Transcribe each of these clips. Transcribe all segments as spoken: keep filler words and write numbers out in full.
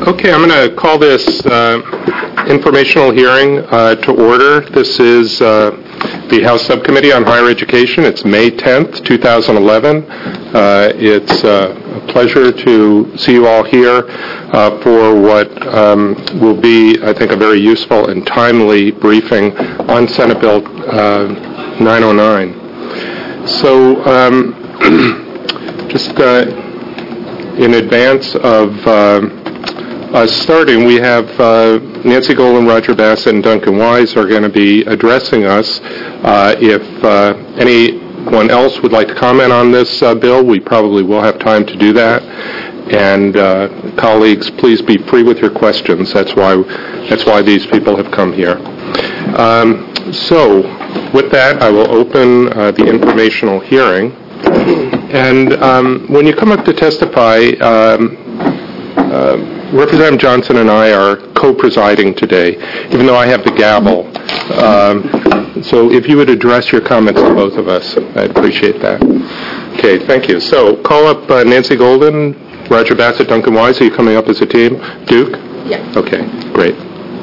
Okay, I'm going to call this uh, informational hearing uh, to order. This is uh, the House Subcommittee on Higher Education. It's May tenth, two thousand eleven. Uh, it's uh, a pleasure to see you all here uh, for what um, will be, I think, a very useful and timely briefing on Senate Bill uh, nine oh nine. So, um, just uh, in advance of uh, us starting, we have uh, Nancy Golden, Roger Bassett, and Duncan Wise are going to be addressing us. Uh, if uh, anyone else would like to comment on this uh, bill, we probably will have time to do that. And uh, colleagues, please be free with your questions. That's why that's why these people have come here. Um, so, with that, I will open uh, the informational hearing. And um, when you come up to testify, um, uh, Representative Johnson and I are co-presiding today, even though I have the gavel. Um, so if you would address your comments to both of us, I'd appreciate that. Okay, thank you. So call up uh, Nancy Golden, Roger Bassett, Duncan Wise. Are you coming up as a team? Duke? Yes. Okay, great.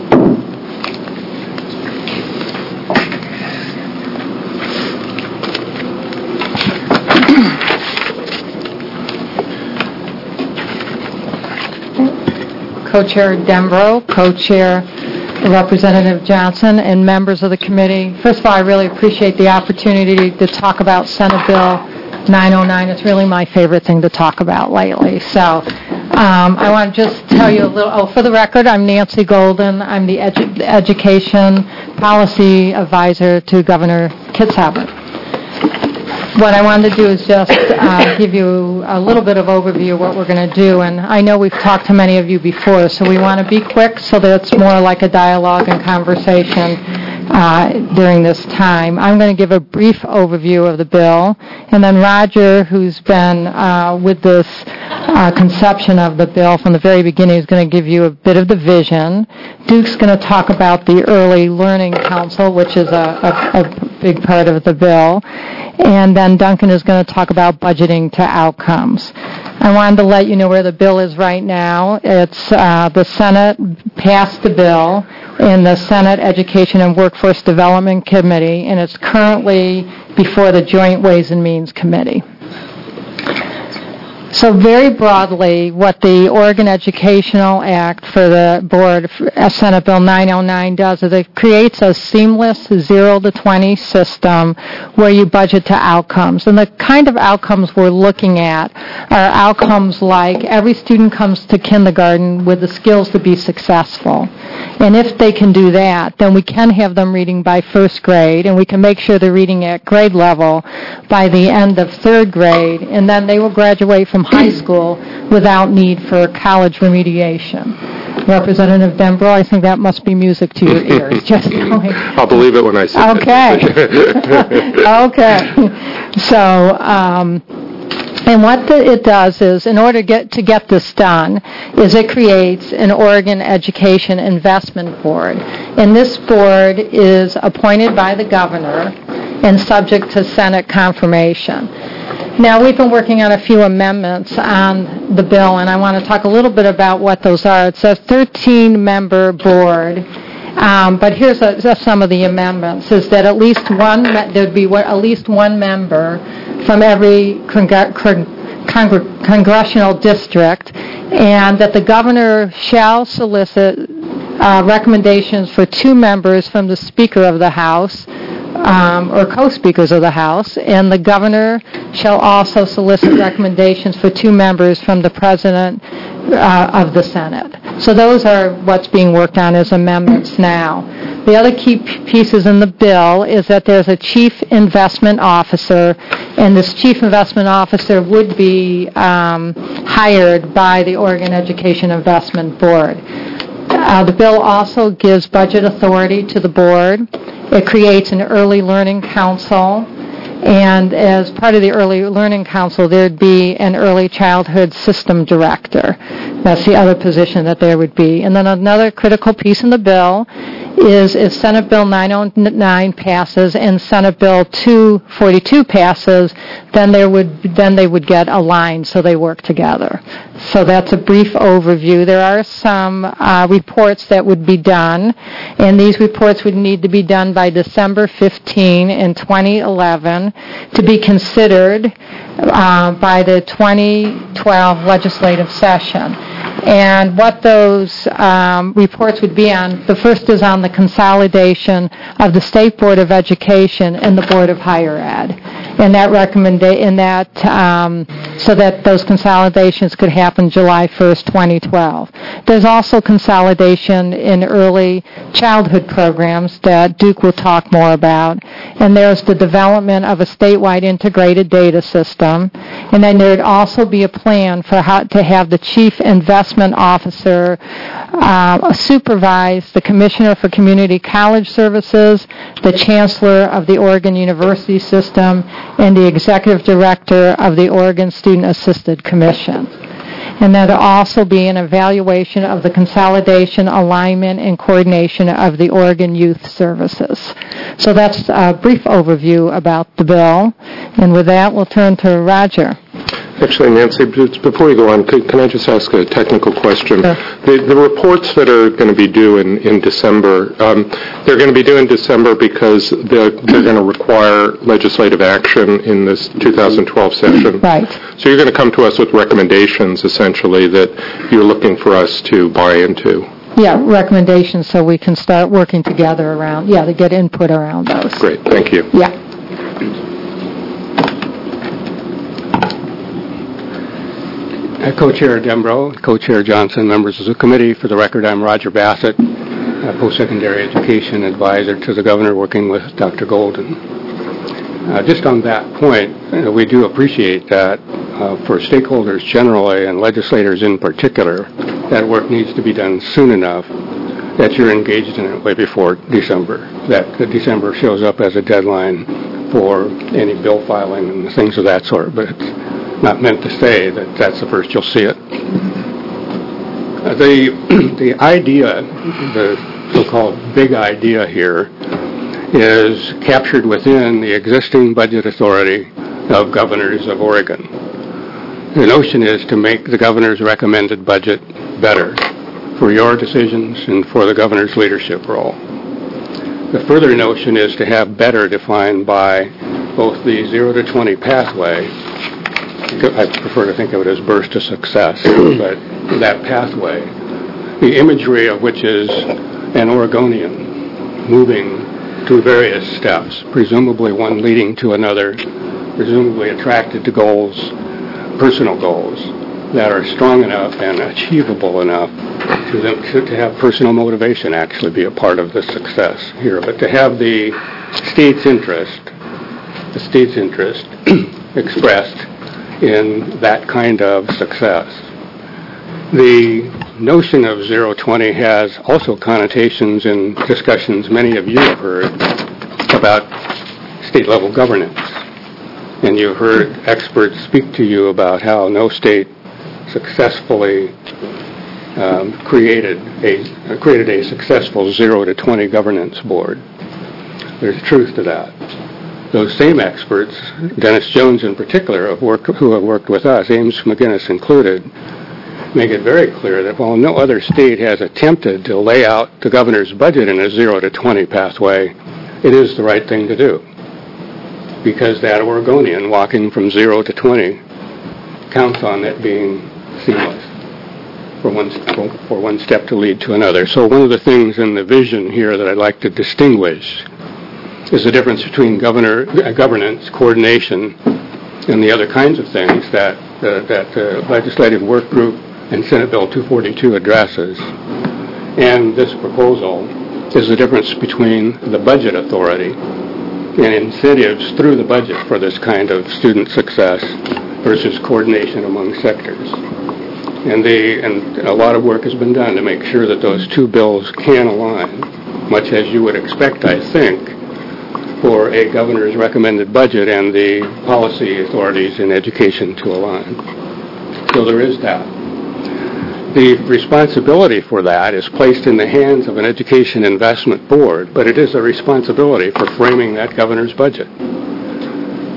Co-Chair Dembro, Co-Chair Representative Johnson, and members of the committee. First of all, I really appreciate the opportunity to talk about Senate Bill nine oh nine. It's really my favorite thing to talk about lately. So um, I want to just tell you a little, oh, for the record, I'm Nancy Golden. I'm the edu- Education Policy Advisor to Governor Kitzhaber. What I wanted to do is just uh, give you a little bit of overview of what we're going to do. And I know we've talked to many of you before, so we want to be quick so that it's more like a dialogue and conversation uh, during this time. I'm going to give a brief overview of the bill, and then Roger, who's been uh, with this uh, conception of the bill from the very beginning, is going to give you a bit of the vision. Duke's going to talk about the Early Learning Council, which is a, a, a big part of the bill. And then Duncan is going to talk about budgeting to outcomes. I wanted to let you know where the bill is right now. It's uh, the Senate passed the bill in the Senate Education and Workforce Development Committee, and it's currently before the Joint Ways and Means Committee. So very broadly, what the Oregon Educational Act for the board, Senate Bill nine oh nine, does is it creates a seamless zero to twenty system where you budget to outcomes. And the kind of outcomes we're looking at are outcomes like every student comes to kindergarten with the skills to be successful. And if they can do that, then we can have them reading by first grade, and we can make sure they're reading at grade level by the end of third grade, and then they will graduate from high school without need for college remediation. Representative Dembro, I think that must be music to your ears. Just knowing. I'll believe it when I see it. Okay. Okay. So, um, and what the, it does is, in order to get, to get this done, is it creates an Oregon Education Investment Board. And this board is appointed by the governor and subject to Senate confirmation. Now, we've been working on a few amendments on the bill, and I want to talk a little bit about what those are. It's a thirteen-member board, um, but here's a, just some of the amendments, is that at least one, there'd be at least one member from every congr- congr- congressional district, and that the governor shall solicit uh, recommendations for two members from the Speaker of the House, Um, or co-speakers of the House, and the governor shall also solicit recommendations for two members from the President uh, of the Senate. So those are what's being worked on as amendments now. The other key p- pieces in the bill is that there's a chief investment officer, and this chief investment officer would be um, hired by the Oregon Education Investment Board. Uh, the bill also gives budget authority to the board. It creates an Early Learning Council, and as part of the Early Learning Council, there'd be an Early Childhood System Director. That's the other position that there would be. And then another critical piece in the bill is if Senate Bill nine oh nine passes and Senate Bill two forty-two passes, then there would then they would get aligned so they work together. So that's a brief overview. There are some uh, reports that would be done, and these reports would need to be done by December fifteenth in twenty eleven to be considered uh, by the twenty twelve legislative session. And what those um, reports would be on, the first is on the consolidation of the State Board of Education and the Board of Higher Ed. And that recommenda- in that, um, so that those consolidations could happen July first, twenty twelve. There's also consolidation in early childhood programs that Duke will talk more about. And there's the development of a statewide integrated data system. And then there'd also be a plan for how to have the chief investment officer uh, supervise the Commissioner for Community College Services, the Chancellor of the Oregon University System, and the Executive Director of the Oregon Student Assisted Commission. And there'll also be an evaluation of the consolidation, alignment, and coordination of the Oregon Youth Services. So that's a brief overview about the bill. And with that, we'll turn to Roger. Actually, Nancy, before you go on, can, can I just ask a technical question? Sure. The, the reports that are going to be due in, in December, um, they're going to be due in December because they're, they're going to require legislative action in this two thousand twelve session. Right. So you're going to come to us with recommendations, essentially, that you're looking for us to buy into. Yeah, recommendations so we can start working together around, yeah, to get input around those. Great, thank you. Yeah. Uh, Co-Chair Dembro, Co-Chair Johnson, members of the committee. For the record, I'm Roger Bassett, uh, post-secondary education advisor to the governor, working with Doctor Golden. Uh, just on that point, uh, we do appreciate that uh, for stakeholders generally and legislators in particular, that work needs to be done soon enough that you're engaged in it way before December, that the December shows up as a deadline for any bill filing and things of that sort. But it's not meant to say that that's the first you'll see it. Uh, the the idea, the so-called big idea here, is captured within the existing budget authority of governors of Oregon. The notion is to make the governor's recommended budget better for your decisions and for the governor's leadership role. The further notion is to have better defined by both the zero to twenty pathway. I prefer to think of it as burst to success, but that pathway, the imagery of which is an Oregonian moving through various steps, presumably one leading to another, presumably attracted to goals, personal goals, that are strong enough and achievable enough to, them, to, to have personal motivation actually be a part of the success here. But to have the state's interest, the state's interest expressed in that kind of success. The notion of zero twenty has also connotations in discussions many of you have heard about state-level governance. And you've heard experts speak to you about how no state successfully um, created a created a successful zero to twenty governance board. There's truth to that. Those same experts, Dennis Jones in particular, have worked, who have worked with us, Ames McGinnis included, make it very clear that while no other state has attempted to lay out the governor's budget in a zero to twenty pathway, it is the right thing to do. Because that Oregonian walking from zero to twenty counts on it being seamless for one, for one step to lead to another. So one of the things in the vision here that I'd like to distinguish is the difference between governor, uh, governance, coordination, and the other kinds of things that uh, that uh, legislative work group and Senate Bill two forty-two addresses. And this proposal is the difference between the budget authority and incentives through the budget for this kind of student success versus coordination among sectors. And, they, and a lot of work has been done to make sure that those two bills can align, much as you would expect, I think, for a governor's recommended budget and the policy authorities in education to align. So there is that. The responsibility for that is placed in the hands of an education investment board, but it is a responsibility for framing that governor's budget.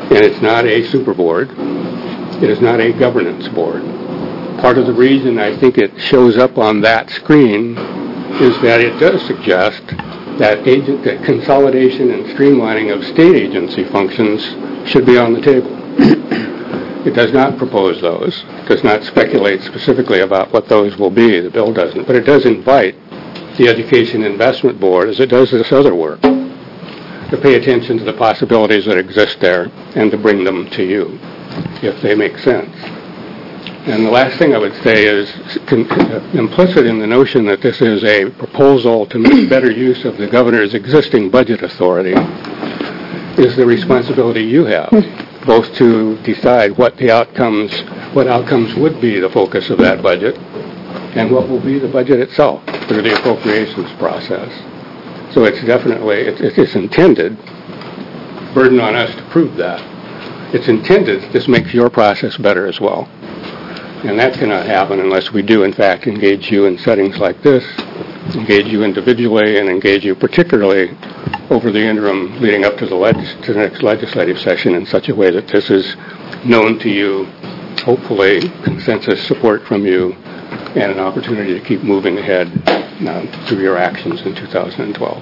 And it's not a super board. It is not a governance board. Part of the reason I think it shows up on that screen is that it does suggest that, agent, that consolidation and streamlining of state agency functions should be on the table. It does not propose those. It does not speculate specifically about what those will be. The bill doesn't. But it does invite the Education Investment Board, as it does this other work, to pay attention to the possibilities that exist there and to bring them to you, if they make sense. And the last thing I would say is con- implicit in the notion that this is a proposal to make better use of the governor's existing budget authority is the responsibility you have, both to decide what the outcomes, what outcomes would be the focus of that budget, and what will be the budget itself through the appropriations process. So it's definitely, it's, it's intended, burden on us to prove that. It's intended, this makes your process better as well. And that cannot happen unless we do, in fact, engage you in settings like this, engage you individually, and engage you particularly over the interim leading up to the, legis- to the next legislative session in such a way that this is known to you, hopefully consensus support from you, and an opportunity to keep moving ahead uh, through your actions in two thousand twelve.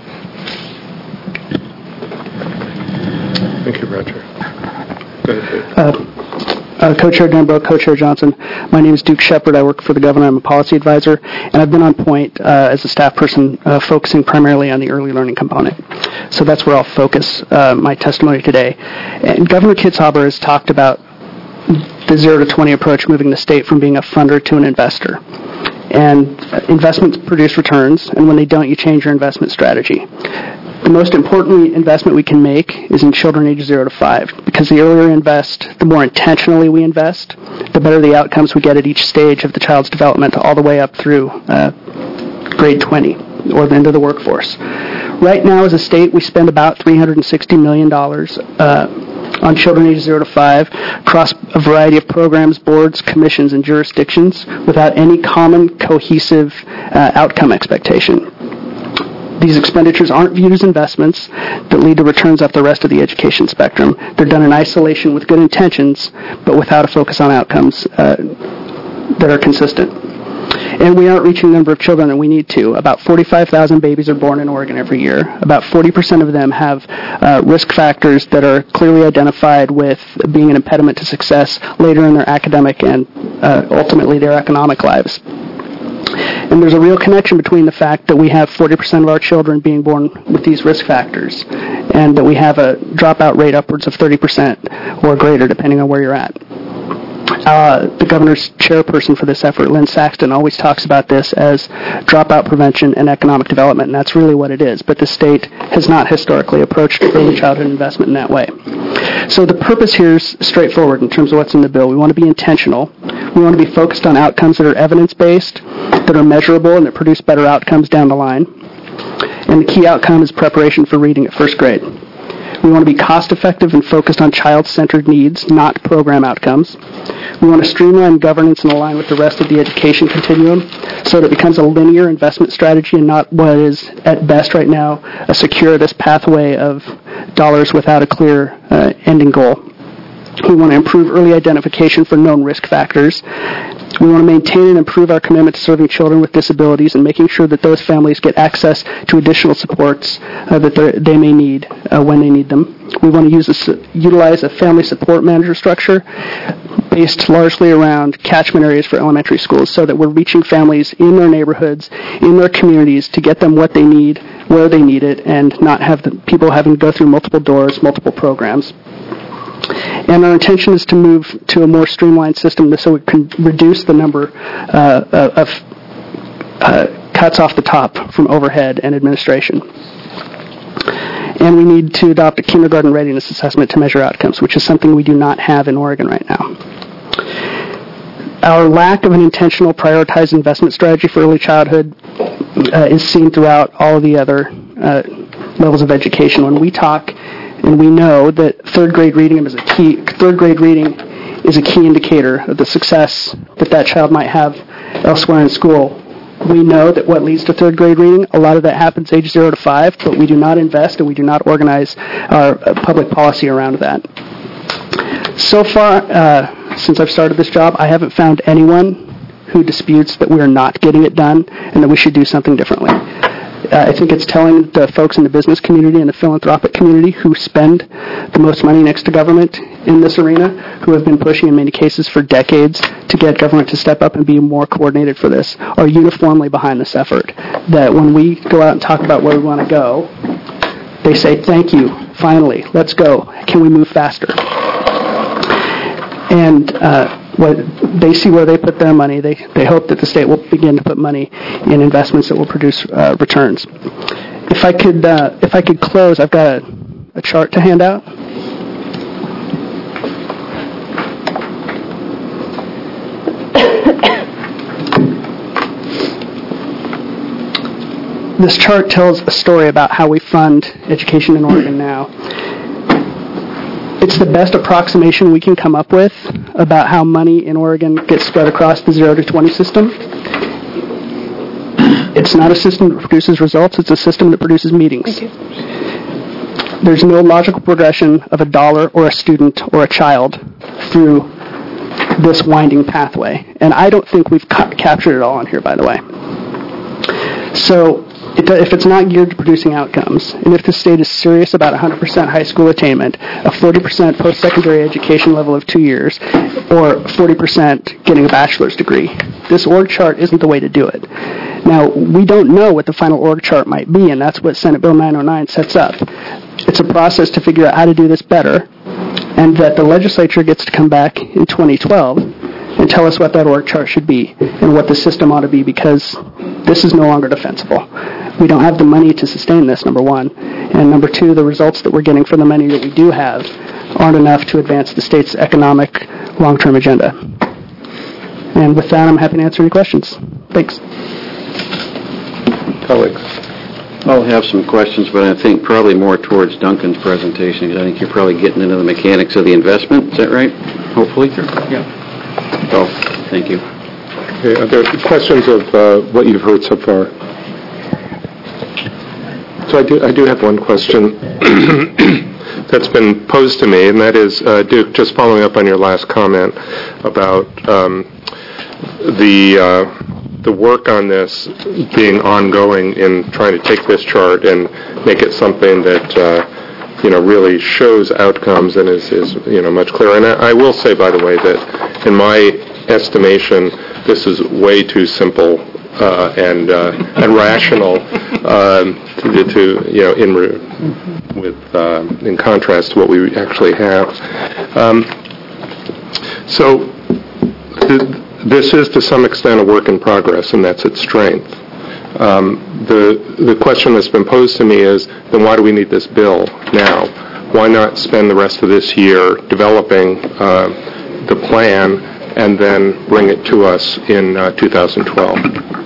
Thank you, Roger. Go ahead, Dave. Uh, Uh, Co-Chair Denbrough, Co-Chair Johnson. My name is Duke Shepard. I work for the governor. I'm a policy advisor, and I've been on point uh, as a staff person uh, focusing primarily on the early learning component. So that's where I'll focus uh, my testimony today. And Governor Kitzhaber has talked about the zero to twenty approach, moving the state from being a funder to an investor. And uh, investments produce returns, and when they don't, you change your investment strategy. The most important investment we can make is in children ages zero to five, because the earlier we invest, the more intentionally we invest, the better the outcomes we get at each stage of the child's development, all the way up through uh, grade twenty, or the end of the workforce. Right now, as a state, we spend about three hundred sixty million dollars uh, on children ages zero to five across a variety of programs, boards, commissions, and jurisdictions without any common, cohesive uh, outcome expectation. These expenditures aren't viewed as investments that lead to returns up the rest of the education spectrum. They're done in isolation with good intentions, but without a focus on outcomes uh, that are consistent. And we aren't reaching the number of children that we need to. About forty-five thousand babies are born in Oregon every year. About forty percent of them have uh, risk factors that are clearly identified with being an impediment to success later in their academic and uh, ultimately their economic lives. And there's a real connection between the fact that we have forty percent of our children being born with these risk factors and that we have a dropout rate upwards of thirty percent or greater, depending on where you're at. Uh, the governor's chairperson for this effort, Lynn Saxton, always talks about this as dropout prevention and economic development, and that's really what it is. But the state has not historically approached early childhood investment in that way. So the purpose here is straightforward in terms of what's in the bill. We want to be intentional. We want to be focused on outcomes that are evidence-based, that are measurable, and that produce better outcomes down the line. And the key outcome is preparation for reading at first grade. We want to be cost-effective and focused on child-centered needs, not program outcomes. We want to streamline governance and align with the rest of the education continuum so that it becomes a linear investment strategy and not what is, at best right now, a circuitous pathway of dollars without a clear uh, ending goal. We want to improve early identification for known risk factors. We want to maintain and improve our commitment to serving children with disabilities and making sure that those families get access to additional supports uh, that they may need uh, when they need them. We want to use a, utilize a family support manager structure based largely around catchment areas for elementary schools so that we're reaching families in their neighborhoods, in their communities to get them what they need, where they need it, and not have the people having to go through multiple doors, multiple programs. And our intention is to move to a more streamlined system so we can reduce the number uh, of uh, cuts off the top from overhead and administration. And we need to adopt a kindergarten readiness assessment to measure outcomes, which is something we do not have in Oregon right now. Our lack of an intentional prioritized investment strategy for early childhood uh, is seen throughout all of the other uh, levels of education. When we talk and we know that third grade reading is a key. Third grade reading is a key indicator of the success that that child might have elsewhere in school. We know that what leads to third grade reading, a lot of that happens age zero to five, but we do not invest and we do not organize our uh, public policy around that. So far, uh, since I've started this job, I haven't found anyone who disputes that we're not getting it done and that we should do something differently. Uh, I think it's telling the folks in the business community and the philanthropic community who spend the most money next to government in this arena, who have been pushing in many cases for decades to get government to step up and be more coordinated for this, are uniformly behind this effort. That when we go out and talk about where we want to go, they say, thank you, finally, let's go. Can we move faster? And uh, what they see where they put their money, they, they hope that the state will begin to put money in investments that will produce uh, returns. If I could, uh, if I could close, I've got a, a chart to hand out. This chart tells a story about how we fund education in Oregon now. It's the best approximation we can come up with about how money in Oregon gets spread across the zero to twenty system. It's not a system that produces results, it's a system that produces meetings. There's no logical progression of a dollar or a student or a child through this winding pathway. And I don't think we've ca- captured it all on here, by the way. So It, if it's not geared to producing outcomes, and if the state is serious about one hundred percent high school attainment, a forty percent post-secondary education level of two years, or forty percent getting a bachelor's degree, this org chart isn't the way to do it. Now, we don't know what the final org chart might be, and that's what Senate Bill nine oh nine sets up. It's a process to figure out how to do this better, and that the legislature gets to come back in twenty twelve and tell us what that org chart should be and what the system ought to be, because this is no longer defensible. We don't have the money to sustain this, number one. And number two, the results that we're getting from the money that we do have aren't enough to advance the state's economic long-term agenda. And with that, I'm happy to answer any questions. Thanks. Colleagues. I'll have some questions, but I think probably more towards Duncan's presentation, because I think you're probably getting into the mechanics of the investment. Is that right? Hopefully? Sure. Yeah. Oh, thank you. Okay, are there questions of uh, what you've heard so far? So I do, I do have one question that's been posed to me, and that is, uh, Duke, just following up on your last comment about um, the uh, the work on this being ongoing in trying to take this chart and make it something that uh, you know really shows outcomes and is, is you know much clearer. And I, I will say, by the way, that in my estimation, this is way too simple uh, and uh, and rational um, to, to you know in re- with uh, in contrast to what we actually have. Um, so th- this is to some extent a work in progress, and that's its strength. Um, the the question that's been posed to me is, then why do we need this bill now? Why not spend the rest of this year developing uh, the plan and then bring it to us in uh, two thousand twelve?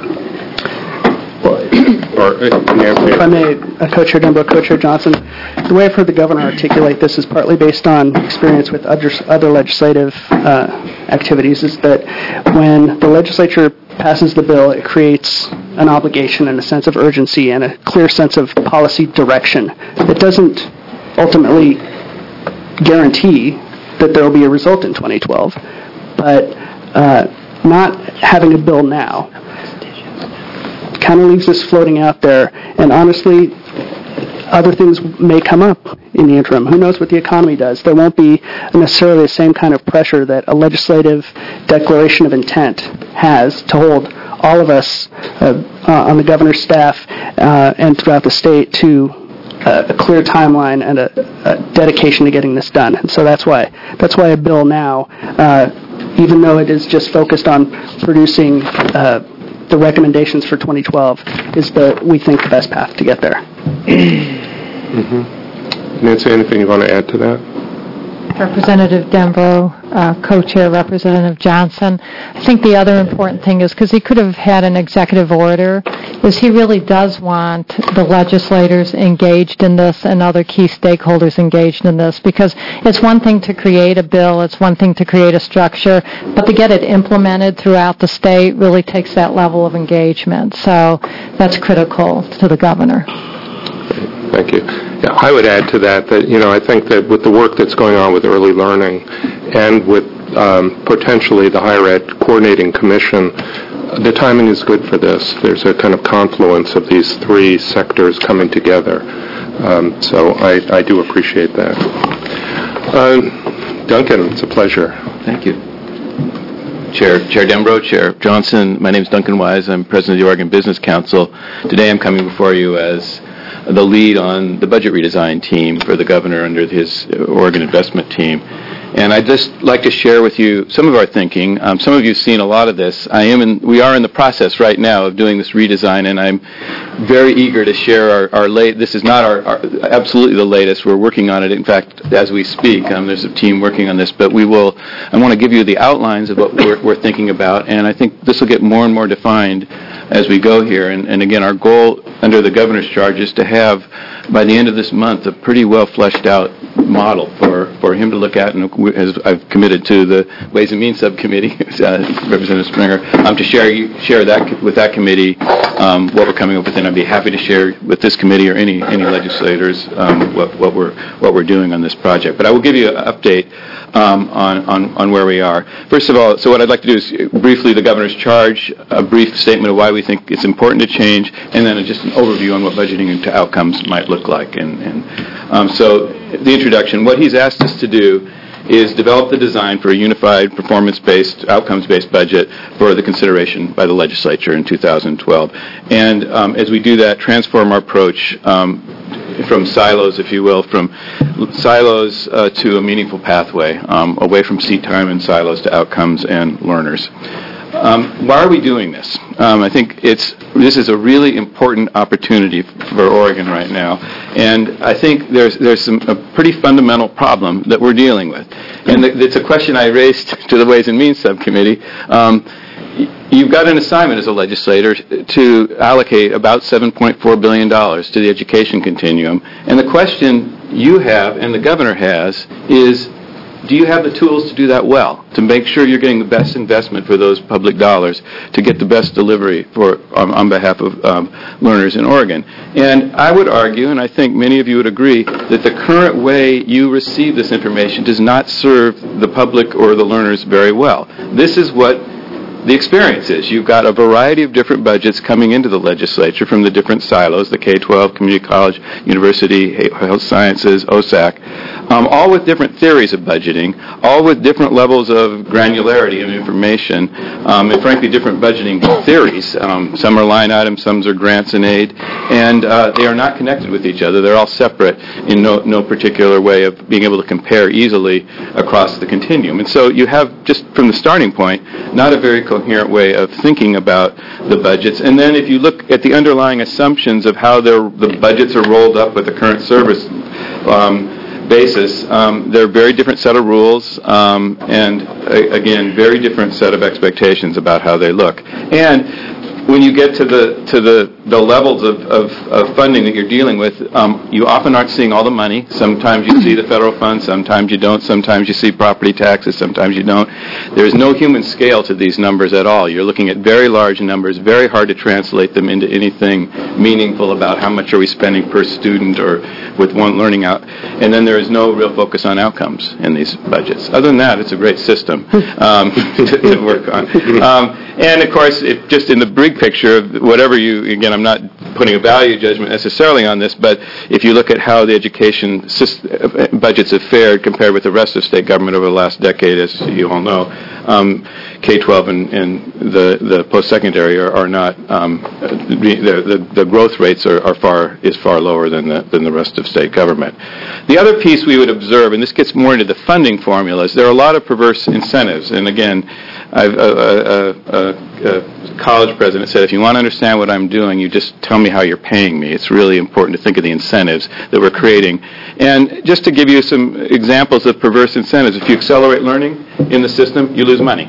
Or, uh, if I may, uh, Co-Chair Denbrough, Co-Chair Johnson, the way I've heard the governor articulate this is partly based on experience with other, other legislative uh, activities, is that when the legislature passes the bill, it creates an obligation and a sense of urgency and a clear sense of policy direction. It doesn't ultimately guarantee that there will be a result in twenty twelve, but uh, not having a bill now kind of leaves this floating out there, and honestly, other things may come up in the interim. Who knows what the economy does? There won't be necessarily the same kind of pressure that a legislative declaration of intent has to hold all of us uh, uh, on the governor's staff uh, and throughout the state to uh, a clear timeline and a, a dedication to getting this done. And so that's why that's why a bill now, uh, even though it is just focused on producing uh, the recommendations for twenty twelve, is the, we think, the best path to get there. Mm-hmm. Nancy, anything you want to add to that? Representative Denbrough, uh, co-chair Representative Johnson. I think the other important thing is, because he could have had an executive order, is he really does want the legislators engaged in this and other key stakeholders engaged in this, because it's one thing to create a bill, it's one thing to create a structure, but to get it implemented throughout the state really takes that level of engagement. So that's critical to the governor. Thank you. Yeah, I would add to that that, you know, I think that with the work that's going on with early learning and with um, potentially the Higher Ed Coordinating Commission, the timing is good for this. There's a kind of confluence of these three sectors coming together. Um, so I, I do appreciate that. Uh, Duncan, it's a pleasure. Thank you. Chair Chair Dembro, Chair Johnson, my name is Duncan Wise. I'm president of the Oregon Business Council. Today I'm coming before you as the lead on the budget redesign team for the governor under his Oregon investment team. And I'd just like to share with you some of our thinking. Um, some of you have seen a lot of this. I am in, we are in the process right now of doing this redesign, and I'm very eager to share our, our late. This is not our, our absolutely the latest. We're working on it. In fact, as we speak, um, there's a team working on this. But we will. I want to give you the outlines of what we're, we're thinking about, and I think this will get more and more defined as we go here. And, and again, our goal under the governor's charge is to have, by the end of this month, a pretty well fleshed out model for, for him to look at, and as I've committed to the Ways and Means Subcommittee, uh, Representative Springer, um, to share share that with that committee um, what we're coming up with, and I'd be happy to share with this committee or any any legislators um, what, what we're what we're doing on this project. But I will give you an update um, on, on on where we are. First of all, so what I'd like to do is briefly the governor's charge, a brief statement of why we think it's important to change, and then just an overview on what budgeting into outcomes might look like. And, and um, so the introduction, what he's asked us to do is develop the design for a unified performance-based, outcomes-based budget for the consideration by the legislature in two thousand twelve. And um, as we do that, transform our approach um, from silos, if you will, from silos uh, to a meaningful pathway, um, away from seat time and silos to outcomes and learners. Um, why are we doing this? Um, I think it's this is a really important opportunity for Oregon right now, and I think there's there's some, a pretty fundamental problem that we're dealing with, and the, it's a question I raised to the Ways and Means Subcommittee. Um, You've got an assignment as a legislator to allocate about seven point four billion dollars to the education continuum, and the question you have and the governor has is, do you have the tools to do that well, to make sure you're getting the best investment for those public dollars, to get the best delivery for um, on behalf of um, learners in Oregon? And I would argue, and I think many of you would agree, that the current way you receive this information does not serve the public or the learners very well. This is what the experience is. You've got a variety of different budgets coming into the legislature from the different silos, the K twelve, community college, university, health sciences, O S A C, um, all with different theories of budgeting, all with different levels of granularity of information, um, and frankly different budgeting theories. Um, some are line items, some are grants and aid, and uh, they are not connected with each other. They're all separate in no, no particular way of being able to compare easily across the continuum. And so you have, just from the starting point, not a very coherent way of thinking about the budgets. And then if you look at the underlying assumptions of how the budgets are rolled up with the current service um, basis, um, they're a very different set of rules, um, and a, again, very different set of expectations about how they look. And when you get to the to the, the levels of, of, of funding that you're dealing with, um, you often aren't seeing all the money. Sometimes you see the federal funds, sometimes you don't. Sometimes you see property taxes, sometimes you don't. There's no human scale to these numbers at all. You're looking at very large numbers, very hard to translate them into anything meaningful about how much are we spending per student or with one learning out. And then there is no real focus on outcomes in these budgets. Other than that, it's a great system um, to, to work on. Um, and of course, if just in the big picture of whatever you, again, I'm not putting a value judgment necessarily on this, but if you look at how the education system, budgets have fared compared with the rest of state government over the last decade, as you all know, um, K twelve and, and the, the post-secondary are, are not, um, the, the, the growth rates are, are far, is far lower than the, than the rest of state government. The other piece we would observe, and this gets more into the funding formulas, there are a lot of perverse incentives, and again, I've, uh, uh, uh, uh, college president said, if you want to understand what I'm doing, you just tell me how you're paying me. It's really important to think of the incentives that we're creating. And just to give you some examples of perverse incentives, if you accelerate learning in the system, you lose money.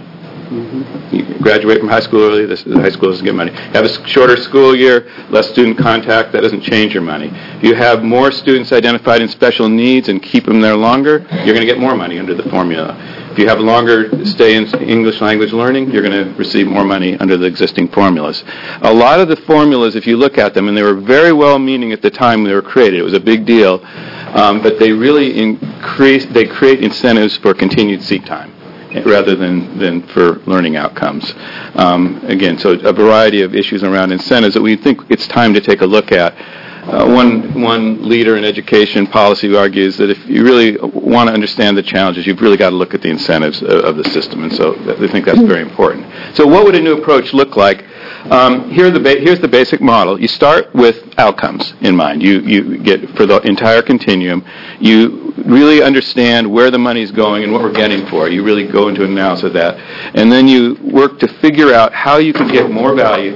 You graduate from high school early, this, the high school doesn't get money. You have a shorter school year, less student contact, that doesn't change your money. If you have more students identified in special needs and keep them there longer, you're going to get more money under the formula. If you have longer stay in English language learning, you're going to receive more money under the existing formulas. A lot of the formulas, if you look at them, and they were very well-meaning at the time they were created, it was a big deal, um, but they really increase, they create incentives for continued seat time rather than, than for learning outcomes. Um, again, so a variety of issues around incentives that we think it's time to take a look at. Uh, one one leader in education policy argues that if you really want to understand the challenges, you've really got to look at the incentives of, of the system, and so they think that's very important. So what would a new approach look like? Um, here the ba- here's the basic model. You start with outcomes in mind. You you get, for the entire continuum, you really understand where the money's going and what we're getting for it. You really go into an analysis of that. And then you work to figure out how you can get more value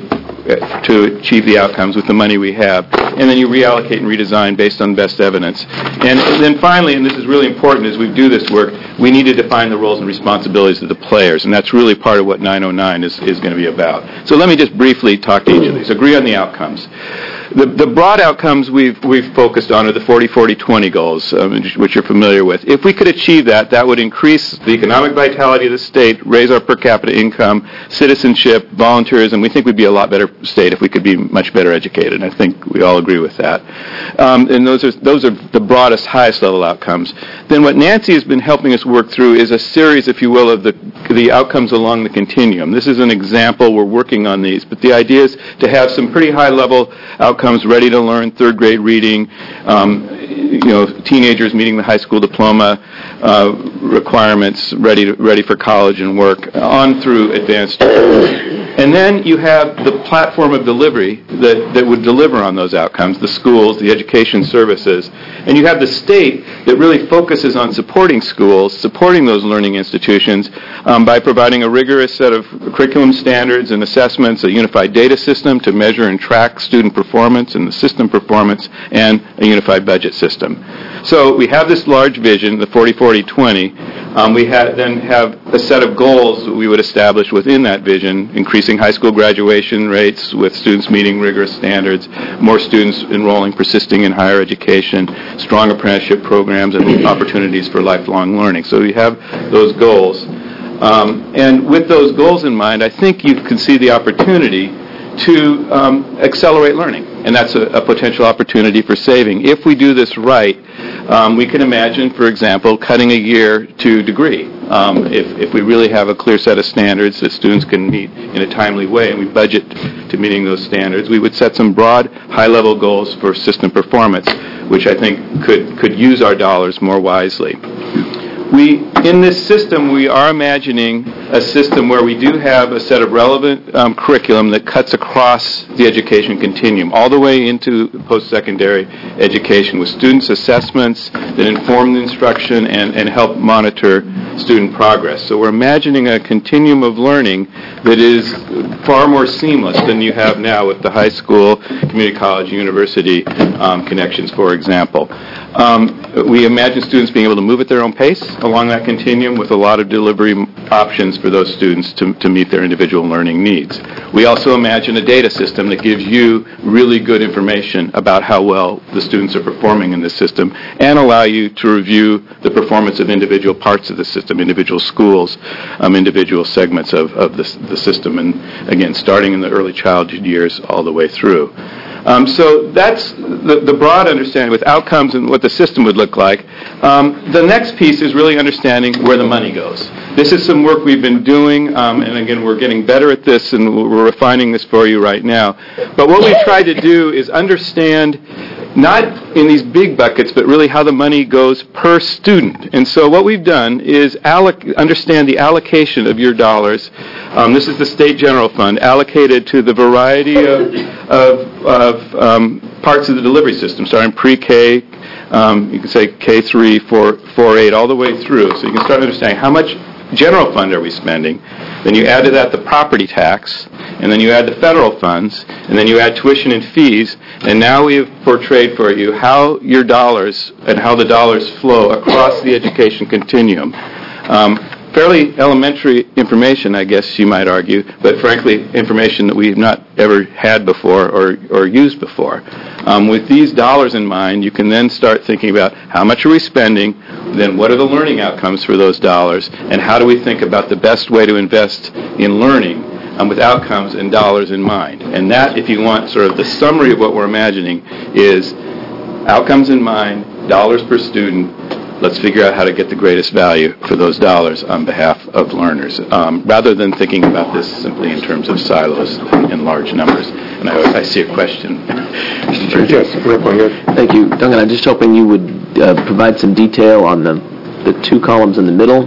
to achieve the outcomes with the money we have, and then you reallocate and redesign based on best evidence. And then finally, and this is really important as we do this work, we need to define the roles and responsibilities of the players, and that's really part of what nine oh nine is, is going to be about. So let me just briefly talk to each of these. Agree on the outcomes. The, the broad outcomes we've, we've focused on are the forty forty twenty goals, um, which you're familiar with. If we could achieve that, that would increase the economic vitality of the state, raise our per capita income, citizenship, volunteerism. We think we'd be a lot better state if we could be much better educated. I think we all agree with that. Um, and those are, those are the broadest, highest level outcomes. Then what Nancy has been helping us work through is a series, if you will, of the, the outcomes along the continuum. This is an example. We're working on these. But the idea is to have some pretty high level outcomes Comes ready to learn, third grade reading, um, you know, teenagers meeting the high school diploma uh, requirements, ready to, ready for college and work, on through advanced. And then you have the platform of delivery that, that would deliver on those outcomes, the schools, the education services. And you have the state that really focuses on supporting schools, supporting those learning institutions um, by providing a rigorous set of curriculum standards and assessments, a unified data system to measure and track student performance and the system performance, and a unified budget system. So we have this large vision, the forty forty twenty. Um, we ha- then have a set of goals that we would establish within that vision, increasing high school graduation rates with students meeting rigorous standards, more students enrolling, persisting in higher education, strong apprenticeship programs, and opportunities for lifelong learning. So we have those goals. Um, and with those goals in mind, I think you can see the opportunity to um, accelerate learning. And that's a, a potential opportunity for saving. If we do this right, um, we can imagine, for example, cutting a year to degree. Um, if, if we really have a clear set of standards that students can meet in a timely way, and we budget to meeting those standards, we would set some broad, high-level goals for system performance, which I think could, could use our dollars more wisely. We, in this system, we are imagining a system where we do have a set of relevant um, curriculum that cuts across the education continuum, all the way into post-secondary education, with students' assessments that inform the instruction and, and help monitor student progress. So we're imagining a continuum of learning that is far more seamless than you have now with the high school, community college, university um, connections, for example. Um, we imagine students being able to move at their own pace along that continuum with a lot of delivery options for those students to, to meet their individual learning needs. We also imagine a data system that gives you really good information about how well the students are performing in this system and allow you to review the performance of individual parts of the system, individual schools, um, individual segments of, of the, the system, and again, starting in the early childhood years all the way through. Um, so that's the, the broad understanding with outcomes and what the system would look like. Um, the next piece is really understanding where the money goes. This is some work we've been doing, um, and again, we're getting better at this, and we're refining this for you right now. But what we've tried to do is understand not in these big buckets, but really how the money goes per student. And so what we've done is alloc- understand the allocation of your dollars. Um, this is the State General Fund, allocated to the variety of, of, of um, parts of the delivery system, starting pre-K, um, you can say K three, four, four, eight, all the way through. So you can start understanding how much general fund are we spending. Then you add to that the property tax, and then you add the federal funds, and then you add tuition and fees, and now we have portrayed for you how your dollars and how the dollars flow across the education continuum. Um, fairly elementary information, I guess you might argue, but frankly, information that we've not ever had before or, or used before. Um, with these dollars in mind, you can then start thinking about how much are we spending, then what are the learning outcomes for those dollars, and how do we think about the best way to invest in learning um, with outcomes and dollars in mind. And that, if you want sort of the summary of what we're imagining, is outcomes in mind, dollars per student. Let's figure out how to get the greatest value for those dollars on behalf of learners, um, rather than thinking about this simply in terms of silos and large numbers. And I, I see a question. Yes, Rick, go ahead. Thank you. Duncan, I'm just hoping you would uh, provide some detail on the, the two columns in the middle,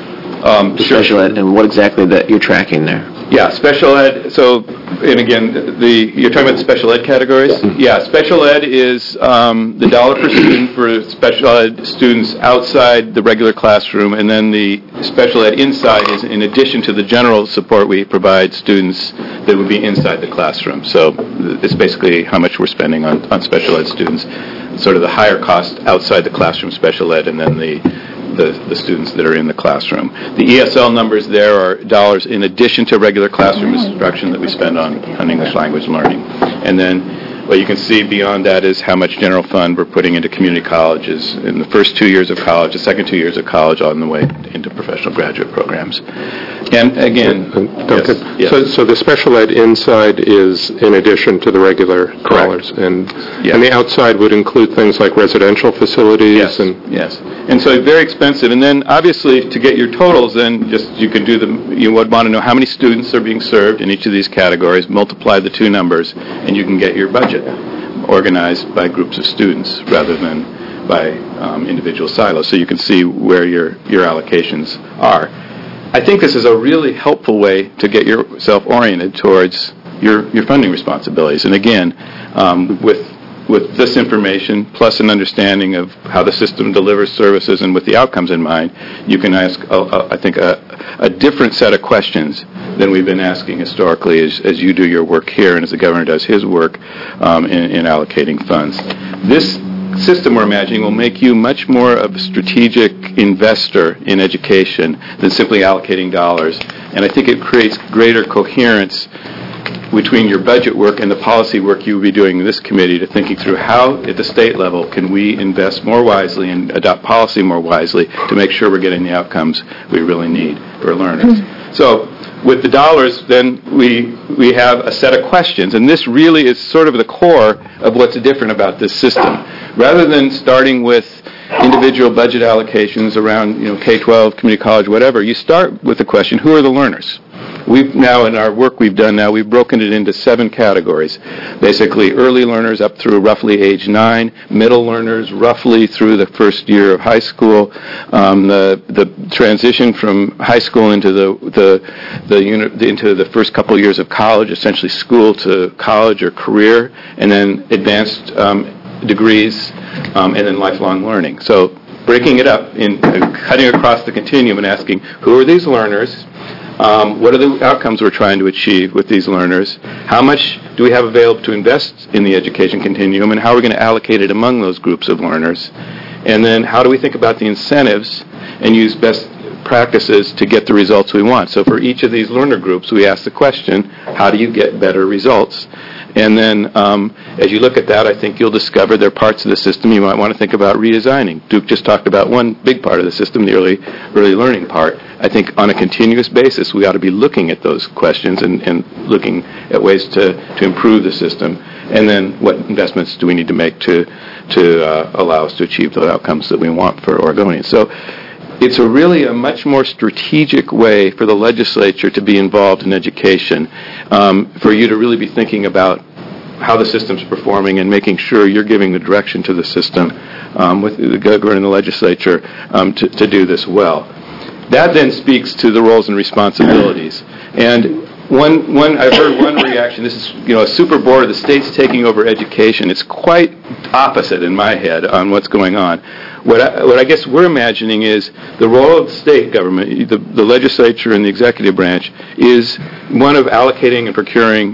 Um, the sure. special ed, and what exactly that you're tracking there. Yeah, special ed. So, and again, the you're talking about the special ed categories? Yeah, special ed is um, the dollar per student for special ed students outside the regular classroom, and then the special ed inside is in addition to the general support we provide students that would be inside the classroom. So it's basically how much we're spending on, on special ed students, sort of the higher cost outside the classroom special ed, and then the The, the students that are in the classroom. The E S L numbers there are dollars in addition to regular classroom instruction that we spend on, on English language learning. And then what you can see beyond that is how much general fund we're putting into community colleges in the first two years of college, the second two years of college, on the way into professional graduate programs. And again, Duncan, yes, yes. So, so the special ed inside is in addition to the regular dollars, and Yes. and the outside would include things like residential facilities Yes, and yes. And so very expensive. And then obviously to get your totals, then just you could do the, you would want to know how many students are being served in each of these categories, multiply the two numbers, and you can get your budget organized by groups of students rather than by um, individual silos. So you can see where your, your allocations are. I think this is a really helpful way to get yourself oriented towards your, your funding responsibilities. And again, um, with with this information, plus an understanding of how the system delivers services and with the outcomes in mind, you can ask, a, a, I think, a, a different set of questions than we've been asking historically as, as you do your work here and as the governor does his work um, in, in allocating funds. This system we're imagining will make you much more of a strategic investor in education than simply allocating dollars. And I think it creates greater coherence between your budget work and the policy work you will be doing in this committee to thinking through how, at the state level, can we invest more wisely and adopt policy more wisely to make sure we're getting the outcomes we really need for learners. So with the dollars, then we we have a set of questions, and this really is sort of the core of what's different about this system. Rather than starting with individual budget allocations around, you know, K twelve, community college, whatever, you start with the question, who are the learners? We've now, in our work we've done now, we've broken it into seven categories. Basically, early learners up through roughly age nine, middle learners roughly through the first year of high school, um, the the transition from high school into the the the uni- into the first couple of years of college, essentially school to college or career, and then advanced um, degrees, um, and then lifelong learning. So breaking it up, in uh, cutting across the continuum and asking, who are these learners? Um, what are the outcomes we're trying to achieve with these learners? How much do we have available to invest in the education continuum, and how are we going to allocate it among those groups of learners? And then how do we think about the incentives and use best practices to get the results we want? So for each of these learner groups, we ask the question, how do you get better results? And then um, as you look at that, I think you'll discover there are parts of the system you might want to think about redesigning. Duke just talked about one big part of the system, the early early learning part. I think on a continuous basis, we ought to be looking at those questions and, and looking at ways to, to improve the system. And then what investments do we need to make to, to uh, allow us to achieve the outcomes that we want for Oregonians? So it's a really a much more strategic way for the legislature to be involved in education, um, for you to really be thinking about how the system's performing and making sure you're giving the direction to the system um, with the governor and the legislature um, to, to do this well. That then speaks to the roles and responsibilities. And one, one, I've heard one reaction, this is, you know, a super board of the state's taking over education. It's quite opposite in my head on what's going on. What I, what I guess we're imagining is the role of the state government, the, the legislature and the executive branch, is one of allocating and procuring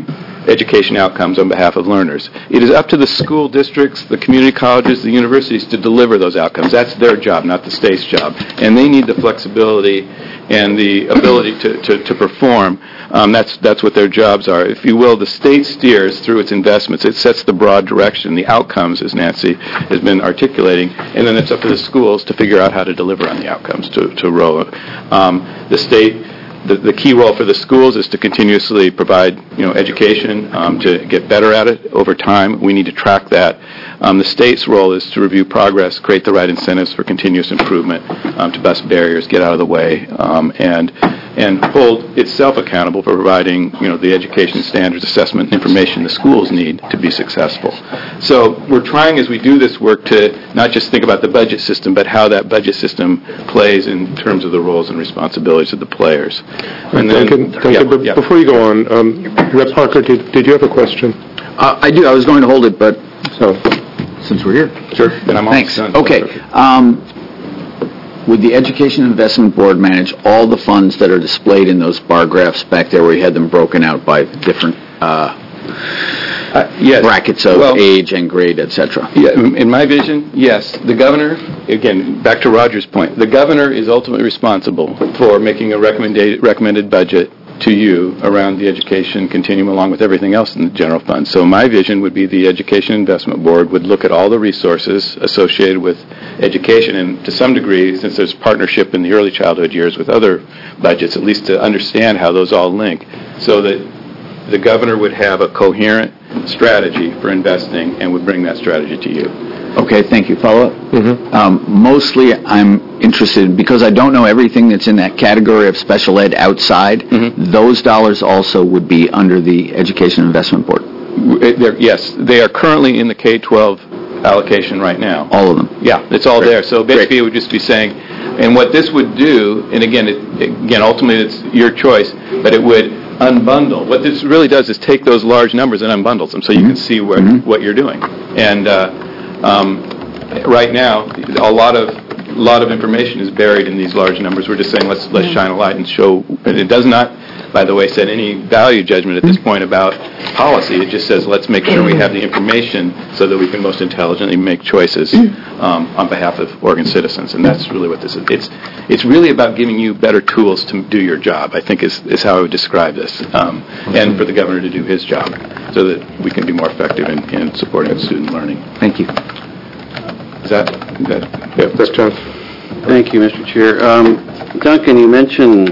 education outcomes on behalf of learners. It is up to the school districts, the community colleges, the universities to deliver those outcomes. That's their job, not the state's job. And they need the flexibility and the ability to, to, to perform. Um, that's, that's what their jobs are. If you will, the state steers through its investments. It sets the broad direction, the outcomes, as Nancy has been articulating, and then it's up to the schools to figure out how to deliver on the outcomes to, to roll. Um, the state The, the key role for the schools is to continuously provide, you know, education, um, to get better at it over time. We need to track that. Um, the state's role is to review progress, create the right incentives for continuous improvement, um, to bust barriers, get out of the way, um, and and hold itself accountable for providing, you know, the education standards, assessment, and information the schools need to be successful. So we're trying, as we do this work, to not just think about the budget system, but how that budget system plays in terms of the roles and responsibilities of the players. And then, Duncan, Duncan, yeah, but yeah. before you go on, um, Representative Parker, did, did you have a question? Uh, I do. I was going to hold it, but so since we're here. Sure. Then I'm Thanks. done. Okay. Um, would the Education Investment Board manage all the funds that are displayed in those bar graphs back there where you had them broken out by different uh, Uh, yes. brackets of Well, age and grade, et cetera? Yeah, in my vision, yes. The governor, again, back to Roger's point, the governor is ultimately responsible for making a recommended recommended budget to you around the education continuum along with everything else in the general fund. So my vision would be the Education Investment Board would look at all the resources associated with education, and to some degree, since there's partnership in the early childhood years with other budgets, at least to understand how those all link, so that the governor would have a coherent strategy for investing and would bring that strategy to you. Okay, thank you. Follow up? Mm-hmm. Um, mostly I'm interested, because I don't know everything that's in that category of special ed outside, Mhm. those dollars also would be under the Education Investment Board, W- they're- Yes, they are currently in the K twelve allocation right now. all of them. Yeah, it's all Great. there. So basically, it would just be saying, and what this would do, and again, it, again, ultimately, it's your choice, but it would unbundle. What this really does is take those large numbers and unbundles them, so you can see where, Mhm. what you're doing. And uh, um, right now, a lot of a lot of information is buried in these large numbers. We're just saying, let's let's shine a light and show. And it does not, by the way, set any value judgment at this point about policy. It just says, let's make sure we have the information so that we can most intelligently make choices um, on behalf of Oregon citizens. And that's really what this is. It's it's really about giving you better tools to do your job, I think is, is how I would describe this, um, and for the governor to do his job so that we can be more effective in, in supporting student learning. Thank you. Is that, is that Yeah, that's John. Thank you, Mister Chair. Um, Duncan, you mentioned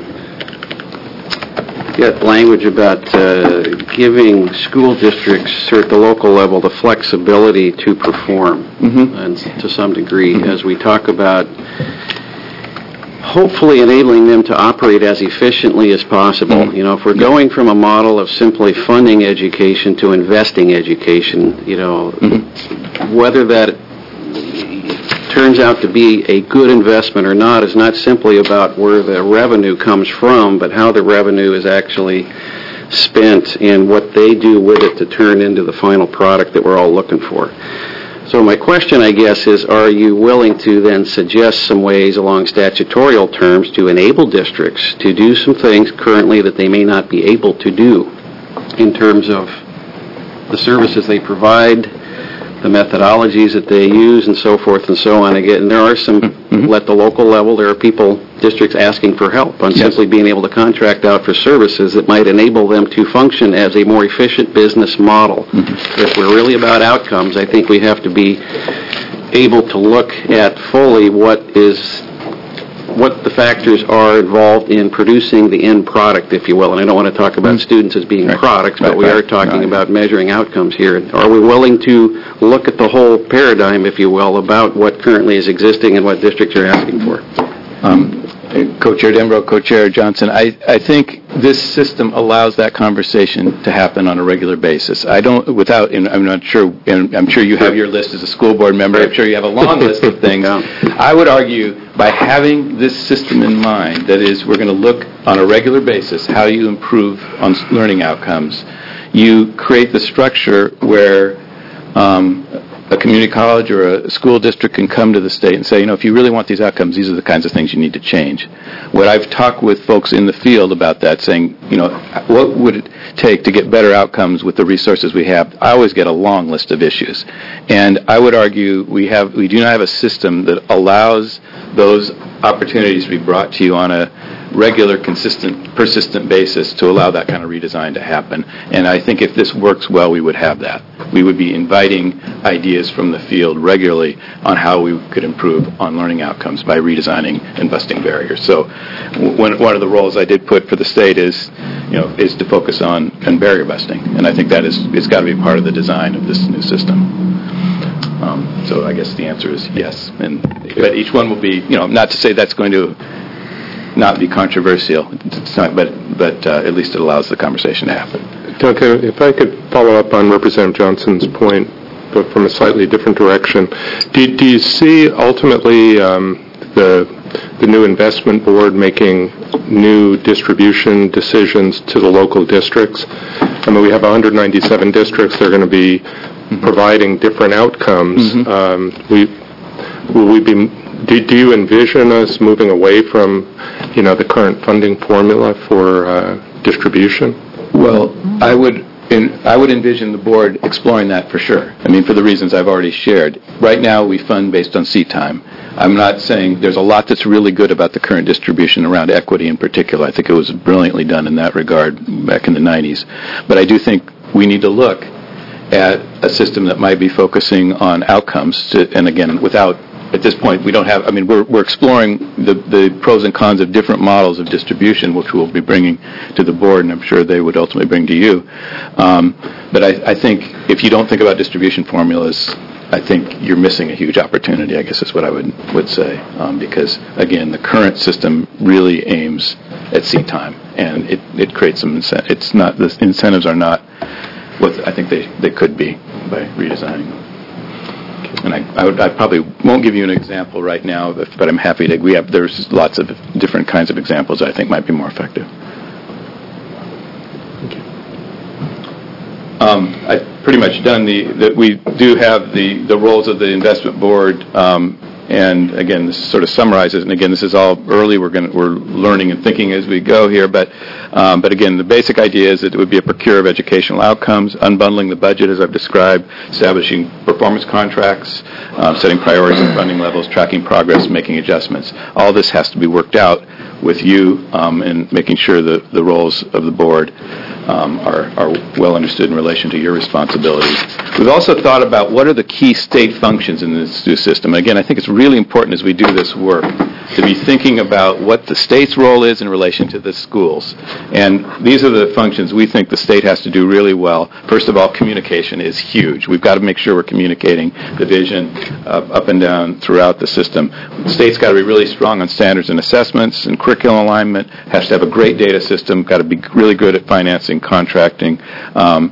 you got language about uh, giving school districts or at the local level the flexibility to perform, Mhm. and to some degree, as we talk about hopefully enabling them to operate as efficiently as possible. Mhm. You know, if we're going from a model of simply funding education to investing education, you know, Mhm. whether that turns out to be a good investment or not is not simply about where the revenue comes from, but how the revenue is actually spent and what they do with it to turn into the final product that we're all looking for. So my question, I guess, is are you willing to then suggest some ways along statutorial terms to enable districts to do some things currently that they may not be able to do in terms of the services they provide, the methodologies that they use, and so forth and so on. Again, and there are some, Mhm. at the local level, there are people, districts asking for help on Yes. simply being able to contract out for services that might enable them to function as a more efficient business model. Mhm. If we're really about outcomes, I think we have to be able to look at fully what is what the factors are involved in producing the end product, if you will. And I don't want to talk about Mm. students as being Right. products, but Right, we right, are talking right. about measuring outcomes here. Are we willing to look at the whole paradigm, if you will, about what currently is existing and what districts are asking for? Um, Co-Chair Dembro, Co-Chair Johnson, I, I think this system allows that conversation to happen on a regular basis. I don't, without, and I'm not sure, and I'm sure you have your list as a school board member, I'm sure you have a long list of things. Yeah. I would argue by having this system in mind, that is, we're going to look on a regular basis how you improve on learning outcomes, you create the structure where um, a community college or a school district can come to the state and say, you know, if you really want these outcomes, these are the kinds of things you need to change. What I've talked with folks in the field about that, saying, you know, what would it take to get better outcomes with the resources we have? I always get a long list of issues. And I would argue we have we do not have a system that allows those opportunities to be brought to you on a regular, consistent, persistent basis to allow that kind of redesign to happen. And I think if this works well, we would have that. We would be inviting ideas from the field regularly on how we could improve on learning outcomes by redesigning and busting barriers. So one, one of the roles I did put for the state is, you know, is to focus on, on barrier busting. And I think that is, it's got to be part of the design of this new system. Um, so I guess the answer is yes. And but each one will be, you know, not to say that's going to not be controversial, it's not, but but uh, at least it allows the conversation to happen. Duncan, if I could follow up on Representative Johnson's point, but from a slightly different direction, do, do you see ultimately um, the the new investment board making new distribution decisions to the local districts? I mean, we have one hundred ninety-seven districts. They're going to be mm-hmm. providing different outcomes. Mm-hmm. Um, we will we be Do, do you envision us moving away from, you know, the current funding formula for uh, distribution? Well, I would in, I would envision the board exploring that for sure. I mean, for the reasons I've already shared. Right now, we fund based on seat time. I'm not saying there's a lot that's really good about the current distribution around equity in particular. I think it was brilliantly done in that regard back in the nineties. But I do think we need to look at a system that might be focusing on outcomes, to, and again, without at this point, we don't have, I mean, we're, we're exploring the, the pros and cons of different models of distribution, which we'll be bringing to the board, and I'm sure they would ultimately bring to you. Um, but I, I think if you don't think about distribution formulas, I think you're missing a huge opportunity, I guess is what I would, would say, um, because, again, the current system really aims at seat time, and it, it creates some, incent- it's not, the incentives are not what I think they, they could be by redesigning. And I, I, would, I probably won't give you an example right now, but, but I'm happy to. We have there's lots of different kinds of examples I think might be more effective. Thank you. Um, I've pretty much done the. the we do have the, the roles of the investment board, um, and again, this sort of summarizes. And again, this is all early. We're going we're learning and thinking as we go here, but um, but again, the basic idea is that it would be a procurer of educational outcomes, unbundling the budget as I've described, establishing performance contracts, um, setting priorities and funding levels, tracking progress, making adjustments. All this has to be worked out with you um, and making sure that the roles of the board um, are, are well understood in relation to your responsibilities. We've also thought about what are the key state functions in this new system. And again, I think it's really important as we do this work to be thinking about what the state's role is in relation to the schools. And these are the functions we think the state has to do really well. First of all, communication is huge. We've got to make sure we're communicating the vision uh, up and down throughout the system. The state's got to be really strong on standards and assessments and curriculum alignment, has to have a great data system, got to be really good at financing, contracting. Um,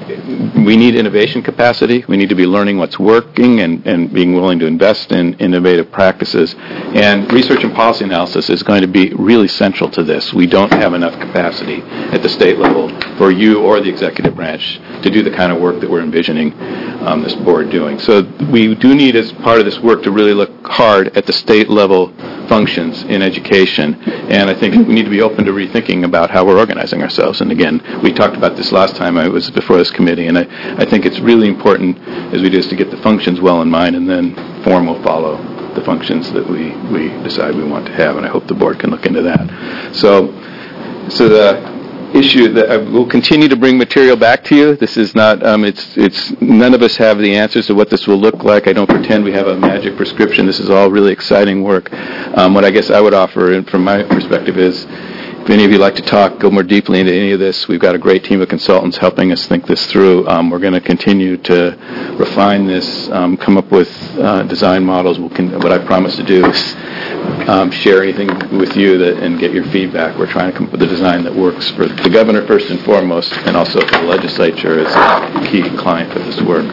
we need innovation capacity. We need to be learning what's working and, and being willing to invest in innovative practices. And research and policy analysis is going to be really central to this. We don't have enough capacity at the state level for you or the executive branch to do the kind of work that we're envisioning um, this board doing. So we do need, as part of this work, to really look hard at the state level functions in education. And I think we need to be open to rethinking about how we're organizing ourselves. And again, we talked about this last time I was before this committee, and I, I think it's really important as we do is to get the functions well in mind, and then form will follow the functions that we, we decide we want to have, and I hope the board can look into that. So, so the issue that I will continue to bring material back to you. This is not, um, it's, it's, none of us have the answers to what this will look like. I don't pretend we have a magic prescription. This is all really exciting work. Um, what I guess I would offer, and from my perspective, is if any of you like to talk, go more deeply into any of this, we've got a great team of consultants helping us think this through. Um, we're going to continue to refine this, um, come up with uh, design models. We'll con- what I promise to do is um, share anything with you that, and get your feedback. We're trying to come up with a design that works for the governor first and foremost, and also for the legislature as a key client of this work.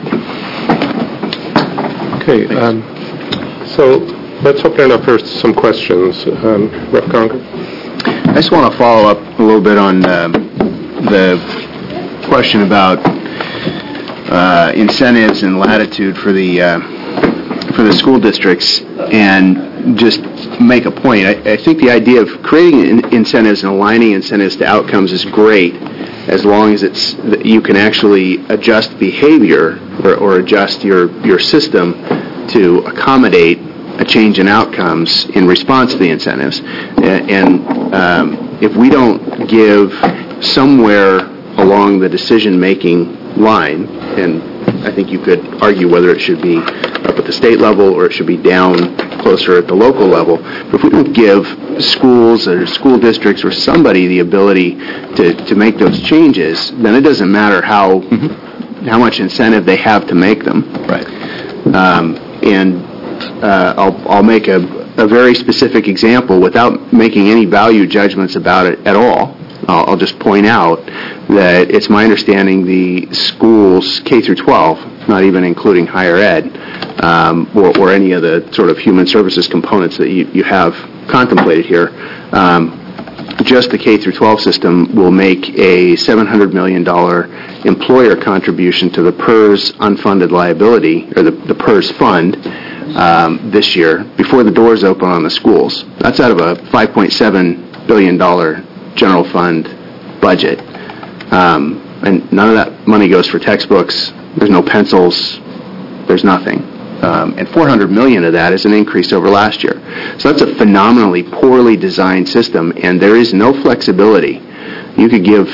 Okay, um, so let's open it up for some questions. Um, Representative Conger? I just want to follow up a little bit on uh, the question about uh, incentives and latitude for the uh, for the school districts and just make a point. I, I think the idea of creating in- incentives and aligning incentives to outcomes is great, as long as it's that you can actually adjust behavior or, or adjust your, your system to accommodate a change in outcomes in response to the incentives. And, and um, if we don't give somewhere along the decision-making line, and I think you could argue whether it should be up at the state level or it should be down closer at the local level, but if we don't give schools or school districts or somebody the ability to, to make those changes, then it doesn't matter how mm-hmm. how much incentive they have to make them. Right. Um, and uh, I'll, I'll make a, a very specific example without making any value judgments about it at all. I'll, I'll just point out that it's my understanding the schools K through twelve, not even including higher ed, um, or, or any of the sort of human services components that you, you have contemplated here, um, just the K through twelve system will make a seven hundred million dollars employer contribution to the P E R S unfunded liability, or the, the P E R S fund, um, this year before the doors open on the schools. That's out of a five point seven billion dollars general fund budget. Um, and none of that money goes for textbooks. There's no pencils. There's nothing. Um, and four hundred million dollars of that is an increase over last year. So that's a phenomenally poorly designed system, and there is no flexibility. You could give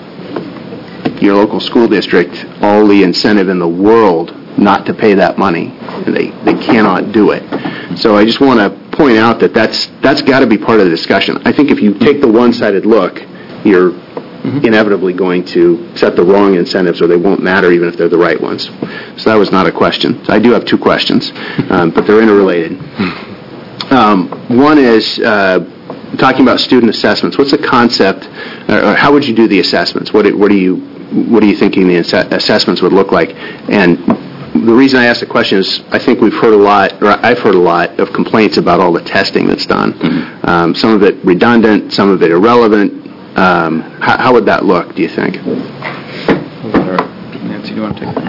your local school district all the incentive in the world not to pay that money, and they, they cannot do it. So I just want to point out that that's, that's got to be part of the discussion. I think if you take the one-sided look, you're mm-hmm. inevitably going to set the wrong incentives, or they won't matter even if they're the right ones. So that was not a question. So I do have two questions, um, but they're interrelated. Um, one is uh, talking about student assessments. What's the concept, or how would you do the assessments? What, what, are, you, what are you thinking the ass- assessments would look like? And the reason I ask the question is I think we've heard a lot, or I've heard a lot of complaints about all the testing that's done. Mm-hmm. Um, some of it redundant, some of it irrelevant. Um, how, how would that look, do you think? Nancy, do you want to take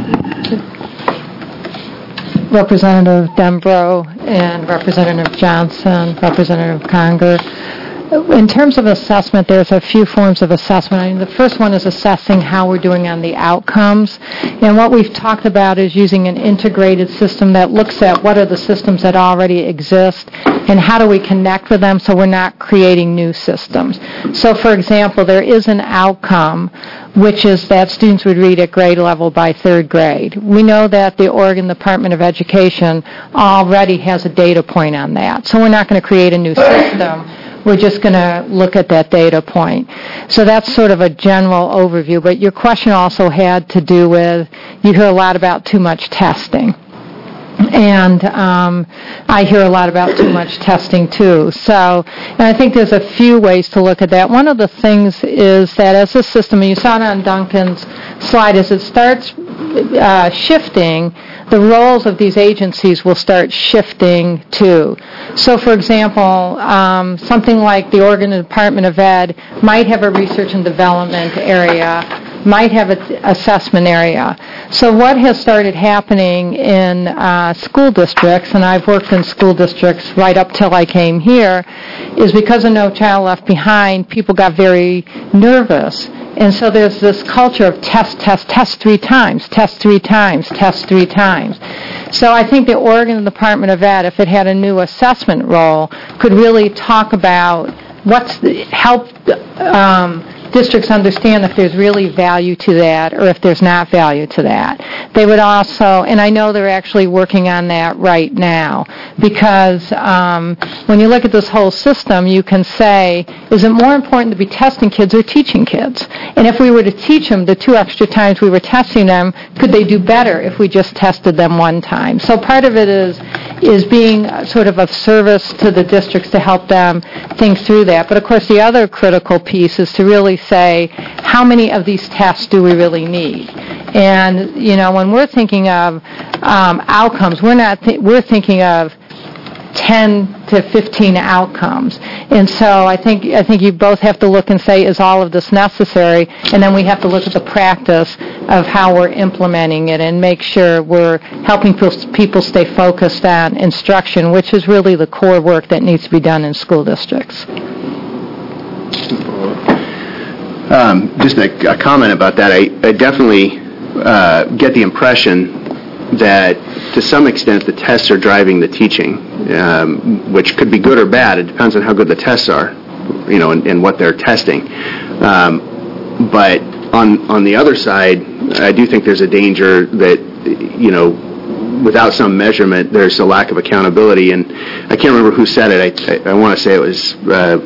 that? Representative Dembro and Representative Johnson, Representative Conger. In terms of assessment, there's a few forms of assessment. I mean, the first one is assessing how we're doing on the outcomes. And what we've talked about is using an integrated system that looks at what are the systems that already exist and how do we connect with them so we're not creating new systems. So, for example, there is an outcome which is that students would read at grade level by third grade. We know that the Oregon Department of Education already has a data point on that. So we're not going to create a new system. We're just going to look at that data point. So that's sort of a general overview. But your question also had to do with, you hear a lot about too much testing. And um, I hear a lot about too much testing, too. So, and I think there's a few ways to look at that. One of the things is that as a system, and you saw it on Duncan's slide, as it starts uh, shifting, the roles of these agencies will start shifting too. So, for example, um, something like the Oregon Department of Ed might have a research and development area, might have an assessment area. So what has started happening in uh, school districts, and I've worked in school districts right up till I came here, is because of No Child Left Behind, people got very nervous. And so there's this culture of test, test, test three times, test three times, test three times. So I think the Oregon Department of Ed, if it had a new assessment role, could really talk about what's the, help um, districts understand if there's really value to that or if there's not value to that. They would also, and I know they're actually working on that right now, because um, when you look at this whole system, you can say, is it more important to be testing kids or teaching kids? And if we were to teach them the two extra times we were testing them, could they do better if we just tested them one time? So part of it is is being sort of of service to the districts to help them think through that. But of course, the other critical piece is to really say, how many of these tests do we really need? And, you know, when we're thinking of um, outcomes, we're not th- we're thinking of ten to fifteen outcomes. And so I think I think you both have to look and say, is all of this necessary? And then we have to look at the practice of how we're implementing it and make sure we're helping people stay focused on instruction, which is really the core work that needs to be done in school districts. Um, just a, a comment about that. I, I definitely uh, get the impression that to some extent the tests are driving the teaching, um, which could be good or bad. It depends on how good the tests are, you know, and, and what they're testing. Um, but on on the other side, I do think there's a danger that, you know, without some measurement, there's a lack of accountability. And I can't remember who said it. I, I, I want to say it was uh,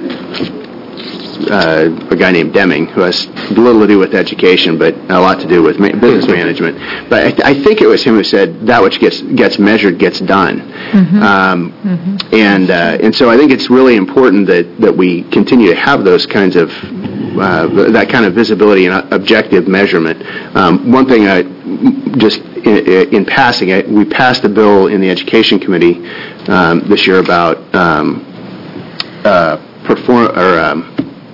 uh, a guy named Deming, who has little to do with education, but a lot to do with ma- business management. But I, th- I think it was him who said, that which gets gets measured gets done. Mm-hmm. Um, mm-hmm. And uh, and so I think it's really important that, that we continue to have those kinds of, uh, that kind of visibility and objective measurement. Um, one thing I, just in, in passing, I, we passed a bill in the Education Committee um, this year about um, uh, perform or um,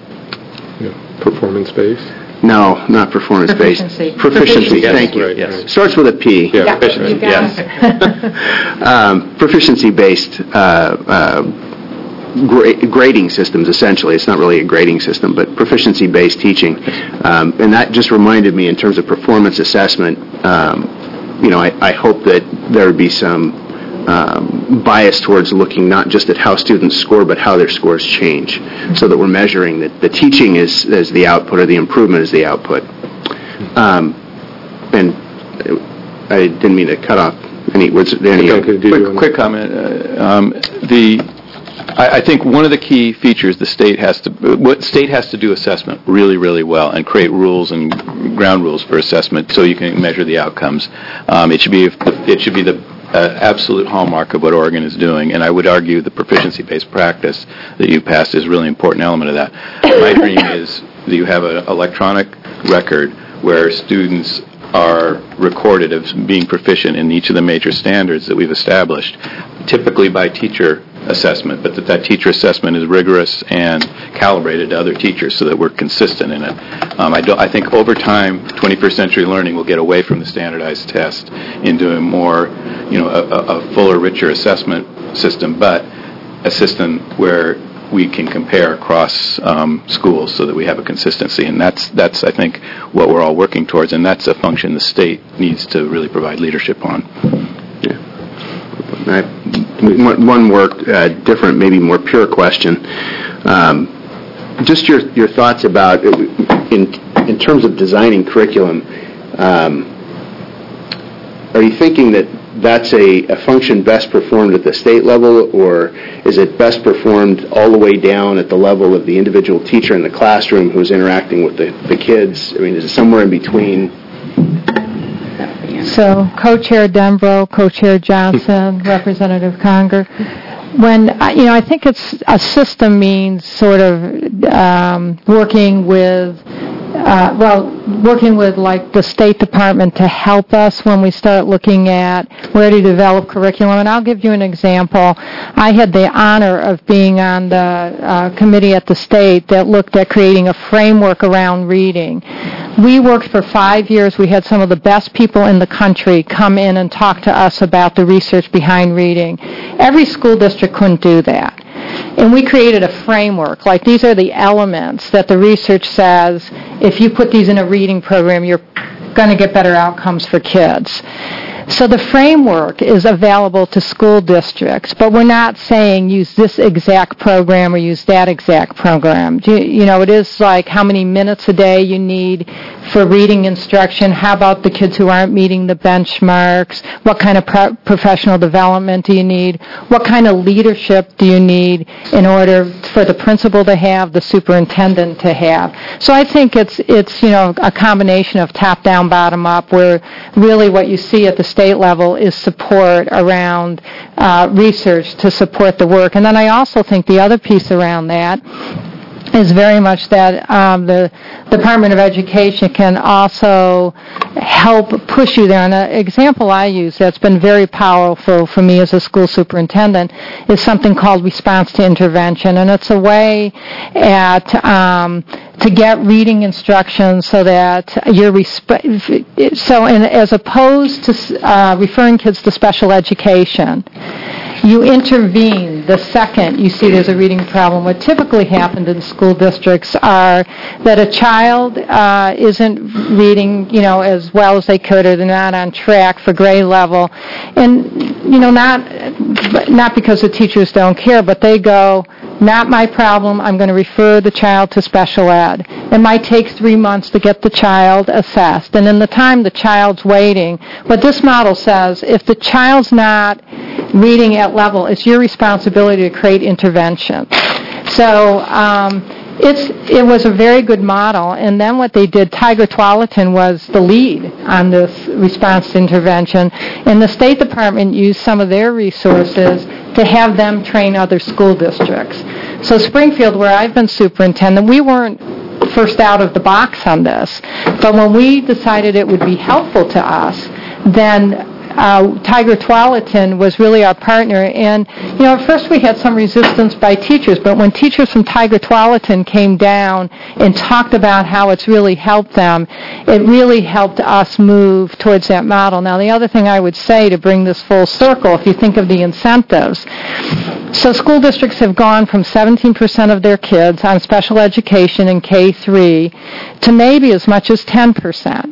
Performance-based? No, not performance-based. Proficiency. Proficiency, Proficiency. thank you. Right, yes. Starts with a P. Yeah, Yeah, proficiency, you got yes. it. um, proficiency-based uh, uh, gra- grading systems, essentially. It's not really a grading system, but proficiency-based teaching. Um, and that just reminded me, in terms of performance assessment, um, you know, I, I hope that there would be some Um, bias towards looking not just at how students score, but how their scores change, so that we're measuring that the teaching is, is the output, or the improvement is the output. Um, and I didn't mean to cut off any words. Any quick, quick comment. Uh, um, the I, I think one of the key features the state has to what state has to do assessment really, really well and create rules and ground rules for assessment so you can measure the outcomes. Um, it should be it should be the Uh, absolute hallmark of what Oregon is doing, and I would argue the proficiency-based practice that you passed is a really important element of that. My dream is that you have an electronic record where students are recorded as being proficient in each of the major standards that we've established, typically by teacher assessment, but that that teacher assessment is rigorous and calibrated to other teachers so that we're consistent in it. Um, I, do, I think over time, twenty-first century learning will get away from the standardized test into a more, you know, a, a fuller, richer assessment system, but a system where we can compare across um, schools so that we have a consistency, and that's that's I think what we're all working towards, and that's a function the state needs to really provide leadership on. Yeah. I, one more uh, different, maybe more pure question. Um, just your your thoughts about in in terms of designing curriculum. Um, are you thinking that that's a, a function best performed at the state level, or is it best performed all the way down at the level of the individual teacher in the classroom who's interacting with the, the kids? I mean, is it somewhere in between? So, Co-Chair Dembro, Co-Chair Johnson, Representative Conger. When, you know, I think it's a system means sort of um, working with Uh, well, working with, like, the State Department to help us when we start looking at where to develop curriculum. And I'll give you an example. I had the honor of being on the uh, committee at the state that looked at creating a framework around reading. We worked for five years. We had some of the best people in the country come in and talk to us about the research behind reading. Every school district couldn't do that. And we created a framework, like these are the elements that the research says, if you put these in a reading program, you're going to get better outcomes for kids. So the framework is available to school districts, but we're not saying use this exact program or use that exact program. You, you know, it is like how many minutes a day you need for reading instruction. How about the kids who aren't meeting the benchmarks? What kind of pro- professional development do you need? What kind of leadership do you need in order for the principal to have, the superintendent to have? So I think it's, it's you know, a combination of top-down, bottom-up, where really what you see at the state level is support around uh, research to support the work. And then I also think the other piece around that is very much that um, the Department of Education can also help push you there. And an example I use that's been very powerful for me as a school superintendent is something called response to intervention, and it's a way at um, to get reading instructions so that you're resp- so in, as opposed to uh, referring kids to special education, you intervene the second you see there's a reading problem. What typically happened in school districts are that a child uh, isn't reading, you know, as well as they could, or they're not on track for grade level, and you know, not not because the teachers don't care, but they go, not my problem, I'm going to refer the child to special ed. It might take three months to get the child assessed, and in the time the child's waiting, what this model says, if the child's not reading at level, it's your responsibility to create intervention. So um, it's it was a very good model, and then what they did, Tiger Tualatin was the lead on this response to intervention, and the State Department used some of their resources to have them train other school districts. So Springfield, where I've been superintendent, we weren't first out of the box on this, but when we decided it would be helpful to us, then Uh, Tiger Tualatin was really our partner, and you know, at first we had some resistance by teachers, but when teachers from Tiger Tualatin came down and talked about how it's really helped them, it really helped us move towards that model. Now, the other thing I would say to bring this full circle, if you think of the incentives, so school districts have gone from seventeen percent of their kids on special education in K three to maybe as much as ten percent.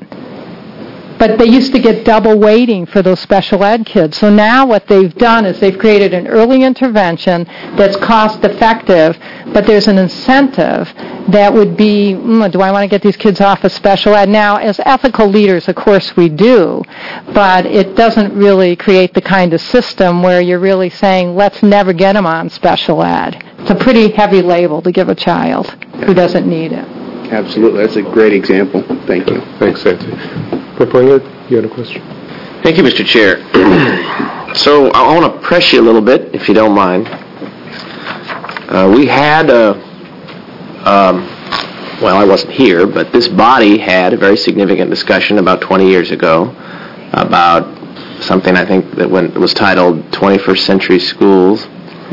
But they used to get double weighting for those special ed kids. So now what they've done is they've created an early intervention that's cost effective, but there's an incentive that would be, mm, do I want to get these kids off of special ed? Now, as ethical leaders, of course we do, but it doesn't really create the kind of system where you're really saying, let's never get them on special ed. It's a pretty heavy label to give a child who doesn't need it. Absolutely. That's a great example. Thank you. Thanks, Nancy. Purpling, you had a question? Thank you, Mister Chair. So I want to press you a little bit, if you don't mind. Uh, we had a, um, well, I wasn't here, but this body had a very significant discussion about twenty years ago about something I think that when, was titled twenty-first Century Schools.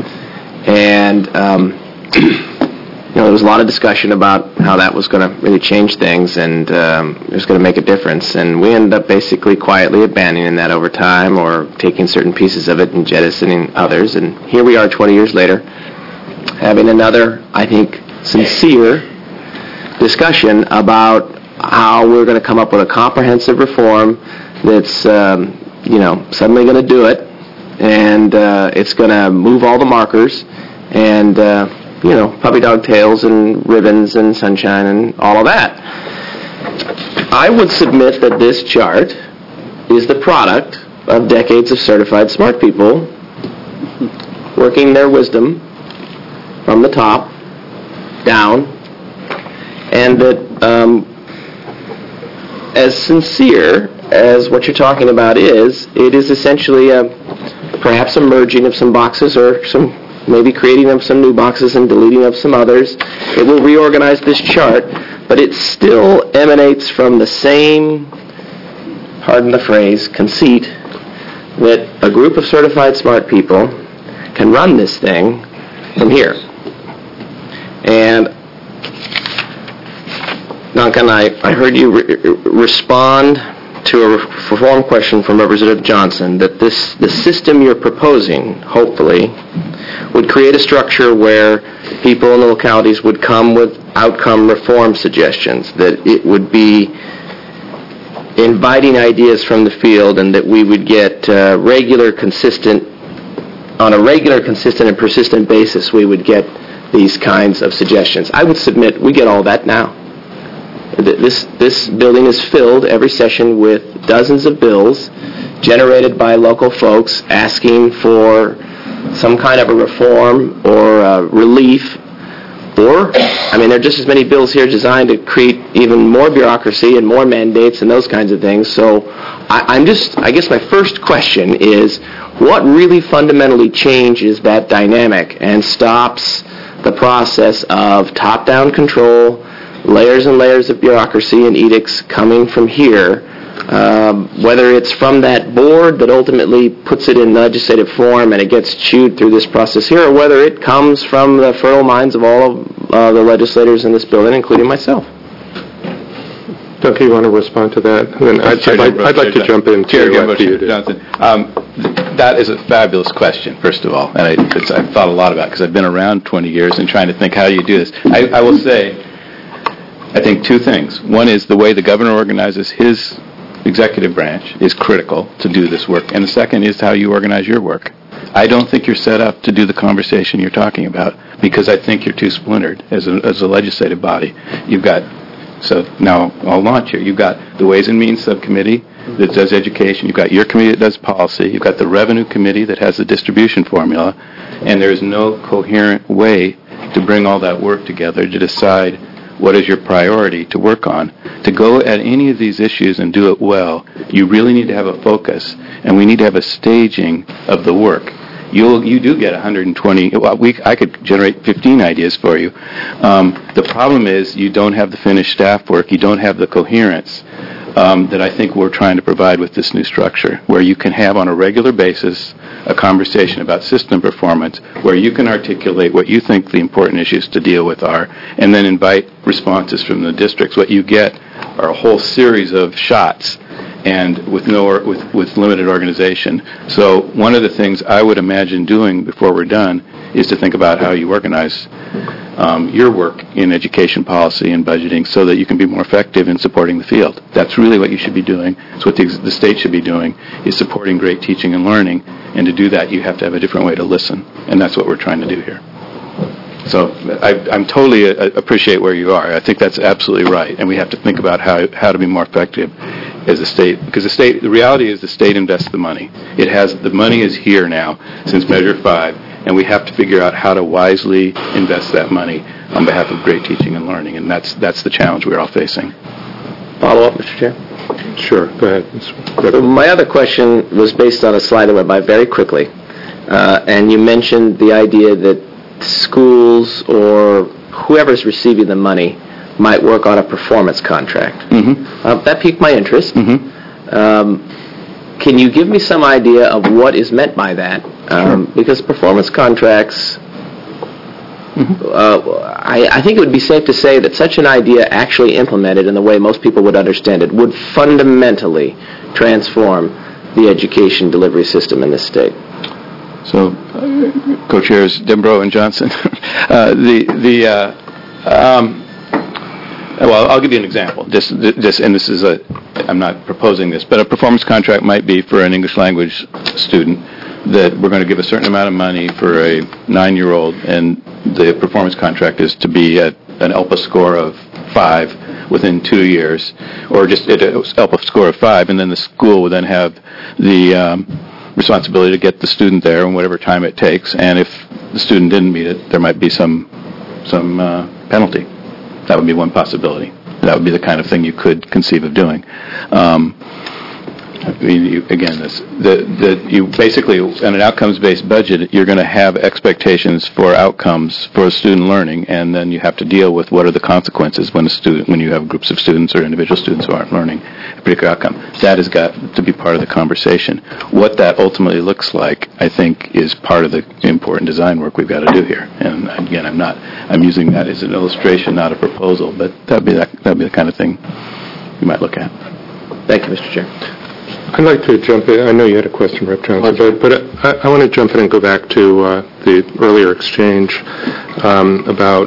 And um, you know, there was a lot of discussion about how that was going to really change things and um, it was going to make a difference. And we ended up basically quietly abandoning that over time or taking certain pieces of it and jettisoning others. And here we are twenty years later having another, I think, sincere discussion about how we're going to come up with a comprehensive reform that's, um, you know, suddenly going to do it. And uh, it's going to move all the markers and... Uh, you know, puppy dog tails and ribbons and sunshine and all of that. I would submit that this chart is the product of decades of certified smart people working their wisdom from the top down, and that um, as sincere as what you're talking about is, it is essentially a, perhaps a merging of some boxes or some maybe creating of some new boxes and deleting of some others. It will reorganize this chart, but it still emanates from the same, pardon the phrase, conceit that a group of certified smart people can run this thing from here. And Duncan, I, I heard you re- respond to a reform question from Representative Johnson that this the system you're proposing, hopefully, would create a structure where people in the localities would come with outcome reform suggestions, that it would be inviting ideas from the field, and that we would get uh, regular, consistent, on a regular, consistent, and persistent basis, we would get these kinds of suggestions. I would submit we get all that now. This this building is filled every session with dozens of bills generated by local folks asking for some kind of a reform or uh, relief. Or, I mean, there are just as many bills here designed to create even more bureaucracy and more mandates and those kinds of things. So I, I'm just, I guess my first question is, what really fundamentally changes that dynamic and stops the process of top-down control, layers and layers of bureaucracy and edicts coming from here, um, whether it's from that board that ultimately puts it in legislative form and it gets chewed through this process here, or whether it comes from the fertile minds of all of uh, the legislators in this building, including myself. Duncan, you want to respond to that? And then I'd, I'd, like, I'd like to jump in, Chair too, after you do. Johnson. Um, that is a fabulous question, first of all, and I, it's, I've thought a lot about it because I've been around twenty years and trying to think, how do you do this? I, I will say, I think two things. One is the way the governor organizes his executive branch is critical to do this work, and the second is how you organize your work. I don't think you're set up to do the conversation you're talking about because I think you're too splintered as a, as a legislative body. You've got So now I'll launch here. You've got the Ways and Means Subcommittee that does education. You've got your committee that does policy. You've got the Revenue Committee that has the distribution formula. And there's no coherent way to bring all that work together to decide what is your priority to work on. To go at any of these issues and do it well, you really need to have a focus. And we need to have a staging of the work. You'll, you do get one hundred twenty, well, we, I could generate fifteen ideas for you. Um, the problem is you don't have the finished staff work, you don't have the coherence um, that I think we're trying to provide with this new structure, where you can have on a regular basis a conversation about system performance, where you can articulate what you think the important issues to deal with are, and then invite responses from the districts. What you get are a whole series of shots and with no with with limited organization. So one of the things I would imagine doing before we're done is to think about how you organize um, your work in education policy and budgeting so that you can be more effective in supporting the field. That's really what you should be doing. It's what the, the state should be doing, is supporting great teaching and learning. And to do that, you have to have a different way to listen. And that's what we're trying to do here. So I, I'm totally uh, appreciate where you are. I think that's absolutely right. And we have to think about how, how to be more effective as a state, because the state, the reality is the state invests the money. It has, the money is here now since Measure five, and we have to figure out how to wisely invest that money on behalf of great teaching and learning, and that's that's the challenge we're all facing. Follow up, Mister Chair? Sure, go ahead. So my other question was based on a slide that went by very quickly, uh, and you mentioned the idea that schools or whoever's receiving the money might work on a performance contract. Mm-hmm. Uh, that piqued my interest. Mm-hmm. Um, can you give me some idea of what is meant by that? Um, Sure. Because performance contracts, Mm-hmm. uh, I, I think it would be safe to say that such an idea actually implemented in the way most people would understand it would fundamentally transform the education delivery system in this state. So, uh, co-chairs Dembro and Johnson, uh, the the uh, um, well, I'll give you an example. Just, just, and this is a, I'm not proposing this, but a performance contract might be for an English language student that we're going to give a certain amount of money for a nine-year-old, and the performance contract is to be at an ELPA score of five within two years, or just at an ELPA score of five, and then the school would then have the um, responsibility to get the student there in whatever time it takes, and if the student didn't meet it, there might be some some uh, penalty. That would be one possibility. That would be the kind of thing you could conceive of doing. Um, I mean, you, again, this, the, the, you basically, in an outcomes-based budget, you're going to have expectations for outcomes for student learning, and then you have to deal with what are the consequences when a student, when you have groups of students or individual students who aren't learning a particular outcome. That has got to be part of the conversation. What that ultimately looks like, I think, is part of the important design work we've got to do here. And again, I'm not, I'm using that as an illustration, not a proposal, but that'd be that, that'd be the kind of thing you might look at. Thank you, Mister Chair. I'd like to jump in. I know you had a question, Representative Johnson, but, but I, I want to jump in and go back to uh, the earlier exchange um, about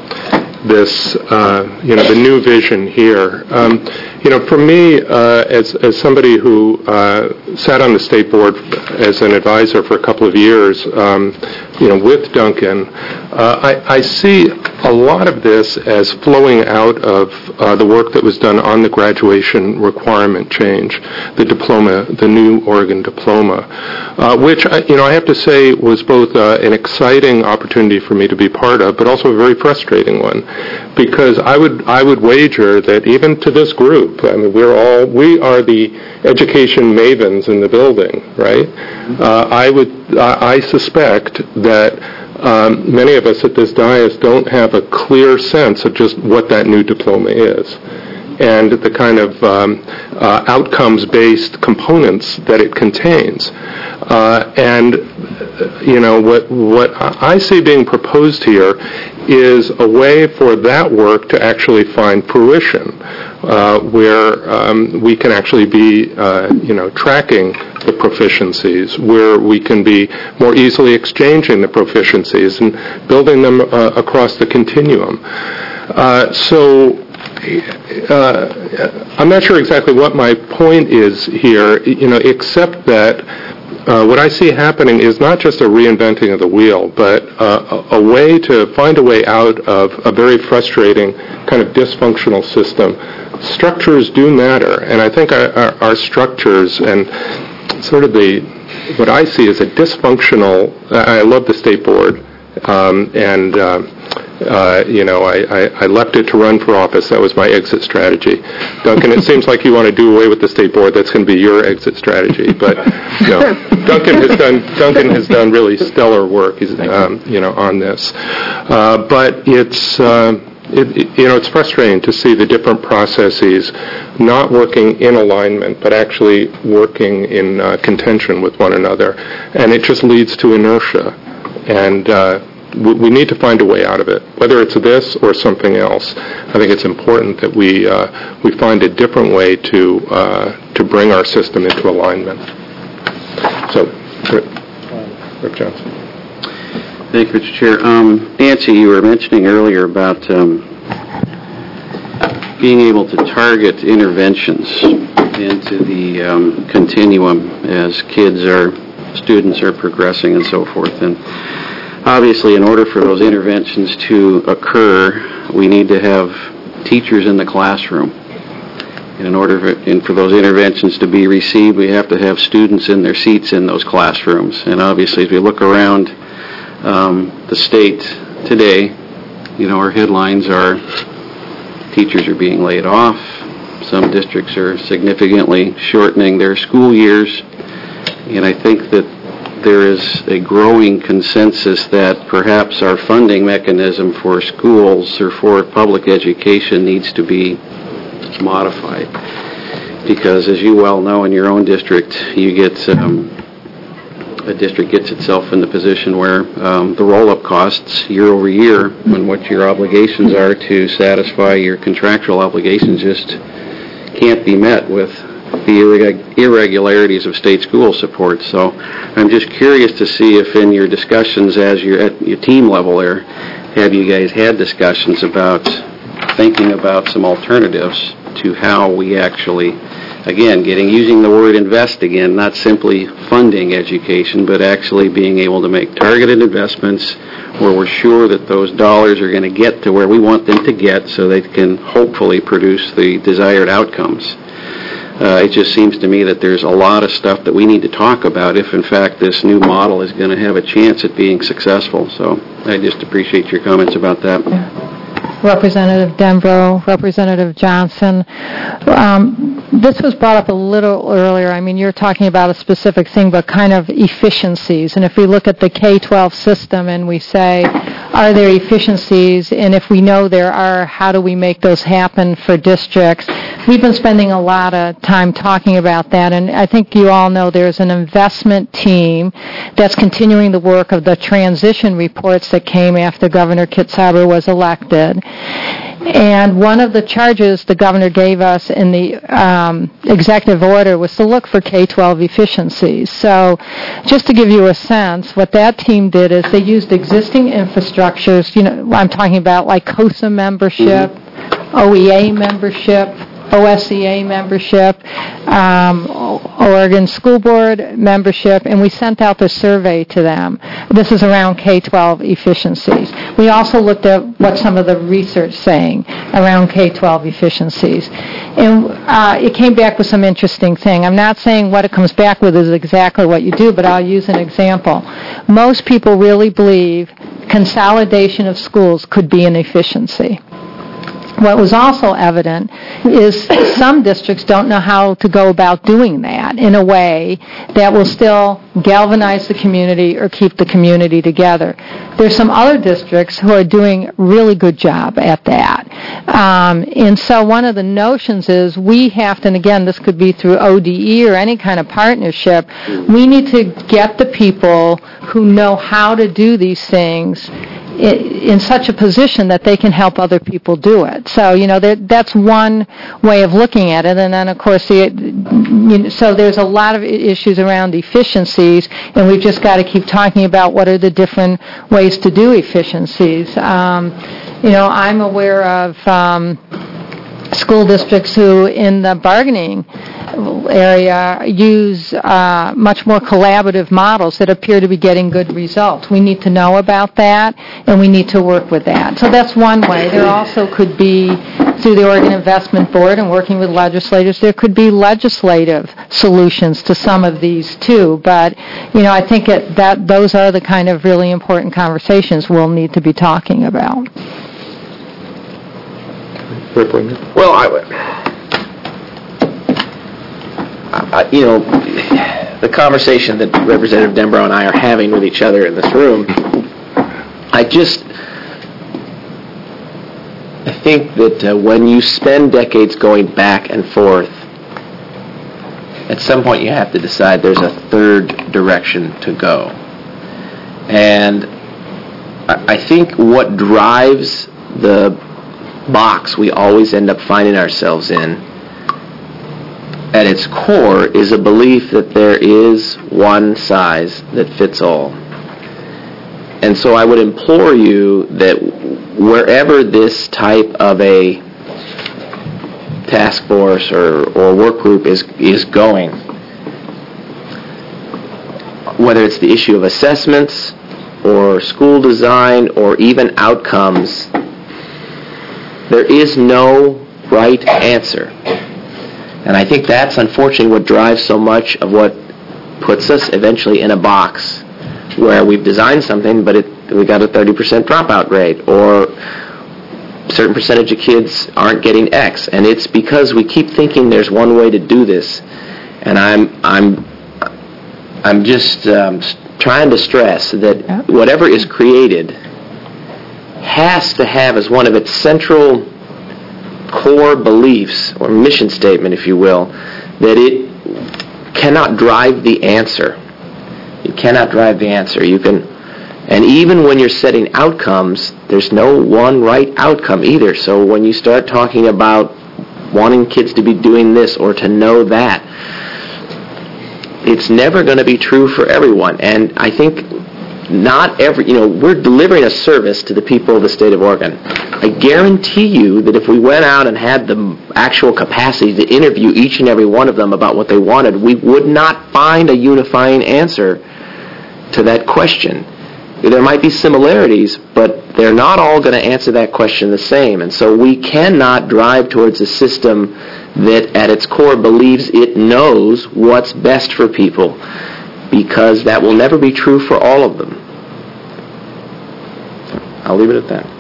this, uh, you know, the new vision here. Um, you know, for me, uh, as, as somebody who uh, sat on the state board as an advisor for a couple of years, um, you know, with Duncan, uh, I, I see a lot of this as flowing out of uh, the work that was done on the graduation requirement change, the diploma, the new Oregon diploma, uh, which, I, you know, I have to say was both uh, an exciting opportunity for me to be part of, but also a very frustrating one, because I would I would wager that even to this group, I mean, we're all we are the education mavens in the building, right? Uh, I would I, I suspect that um, many of us at this dais don't have a clear sense of just what that new diploma is and the kind of um, uh, outcomes-based components that it contains. Uh, and, you know, what, what I see being proposed here is a way for that work to actually find fruition, uh, where um, we can actually be, uh, you know, tracking the proficiencies, where we can be more easily exchanging the proficiencies and building them uh, across the continuum. Uh, so uh, I'm not sure exactly what my point is here, you know, except that Uh, what I see happening is not just a reinventing of the wheel, but uh, a, a way to find a way out of a very frustrating kind of dysfunctional system. Structures do matter, and I think our, our, our structures and sort of the, what I see as a dysfunctional, I love the state board, um, and uh, Uh, you know, I, I, I left it to run for office. That was my exit strategy. Duncan, it seems like you want to do away with the state board. That's going to be your exit strategy. But, you know, Duncan has done Duncan has done really stellar work, um, you know, on this. Uh, but it's, uh, it, it, you know, it's frustrating to see the different processes not working in alignment, but actually working in uh, contention with one another. And it just leads to inertia. And, uh, we need to find a way out of it, whether it's this or something else. I think it's important that we uh, we find a different way to uh, to bring our system into alignment. So, Rip, Rip Johnson. Thank you, Mister Chair. Um, Nancy, you were mentioning earlier about um, being able to target interventions into the um, continuum as kids are, students are progressing and so forth. And obviously, in order for those interventions to occur, we need to have teachers in the classroom. And in order for, and for those interventions to be received, we have to have students in their seats in those classrooms. And obviously, as we look around um, the state today, you know, our headlines are teachers are being laid off. Some districts are significantly shortening their school years. And I think that there is a growing consensus that perhaps our funding mechanism for schools or for public education needs to be modified. Because as you well know in your own district, you get um, a district gets itself in the position where um, the roll-up costs year over year, when what your obligations are to satisfy your contractual obligations just can't be met with the irreg- irregularities of state school support. So I'm just curious to see if in your discussions as you're at your team level there, have you guys had discussions about thinking about some alternatives to how we actually, again, getting using the word invest again, not simply funding education, but actually being able to make targeted investments where we're sure that those dollars are going to get to where we want them to get so they can hopefully produce the desired outcomes. Uh, it just seems to me that there's a lot of stuff that we need to talk about if, in fact, this new model is going to have a chance at being successful. So I just appreciate your comments about that. Yeah. Representative Dembro, Representative Johnson. Um, this was brought up a little earlier. I mean, you're talking about a specific thing, but kind of efficiencies. And if we look at the K twelve system and we say, are there efficiencies? And if we know there are, how do we make those happen for districts? We've been spending a lot of time talking about that, and I think you all know there's an investment team that's continuing the work of the transition reports that came after Governor Kitzhaber was elected. And one of the charges the governor gave us in the um, executive order was to look for K twelve efficiencies. So just to give you a sense, what that team did is they used existing infrastructures, you know, I'm talking about like COSA membership, mm-hmm. O E A membership, O S C A membership, um, Oregon School Board membership, and we sent out the survey to them. This is around K twelve efficiencies. We also looked at what some of the research saying around K twelve efficiencies. And uh, it came back with some interesting thing. I'm not saying what it comes back with is exactly what you do, but I'll use an example. Most people really believe consolidation of schools could be an efficiency. what was also evident is some districts don't know how to go about doing that in a way that will still galvanize the community or keep the community together. There's some other districts who are doing a really good job at that. Um, and so one of the notions is we have to, and again, this could be through O D E or any kind of partnership, we need to get the people who know how to do these things in such a position that they can help other people do it. So, you know, that's one way of looking at it. And then, of course, the, you know, so there's a lot of issues around efficiencies, and we've just got to keep talking about what are the different ways to do efficiencies. Um, you know, I'm aware of um, school districts who, in the bargaining area, use uh, much more collaborative models that appear to be getting good results. We need to know about that, and we need to work with that. So that's one way. There also could be, through the Oregon Investment Board and working with legislators, there could be legislative solutions to some of these too. But, you know, I think it, that those are the kind of really important conversations we'll need to be talking about. Well, I, I, you know, the conversation that Representative Dembrow and I are having with each other in this room, I just, I think that uh, when you spend decades going back and forth, at some point you have to decide there's a third direction to go. And I, I think what drives the box we always end up finding ourselves in at its core is a belief that there is one size that fits all. And so I would implore you that wherever this type of a task force or, or work group is, is going, whether it's the issue of assessments or school design or even outcomes, there is no right answer. And I think that's unfortunately what drives so much of what puts us eventually in a box where we've designed something, but it, we got a thirty percent dropout rate, or a certain percentage of kids aren't getting X. And it's because we keep thinking there's one way to do this. And I'm I'm I'm just um, trying to stress that whatever is created has to have as one of its central core beliefs, or mission statement, if you will, that it cannot drive the answer. It cannot drive the answer. You can, and even when you're setting outcomes, there's no one right outcome either. So when you start talking about wanting kids to be doing this or to know that, it's never going to be true for everyone. And I think not every, you know, we're delivering a service to the people of the state of Oregon. I guarantee you that if we went out and had the actual capacity to interview each and every one of them about what they wanted, we would not find a unifying answer to that question. There might be similarities, but they're not all going to answer that question the same. And so we cannot drive towards a system that at its core believes it knows what's best for people, because that will never be true for all of them. I'll leave it at that.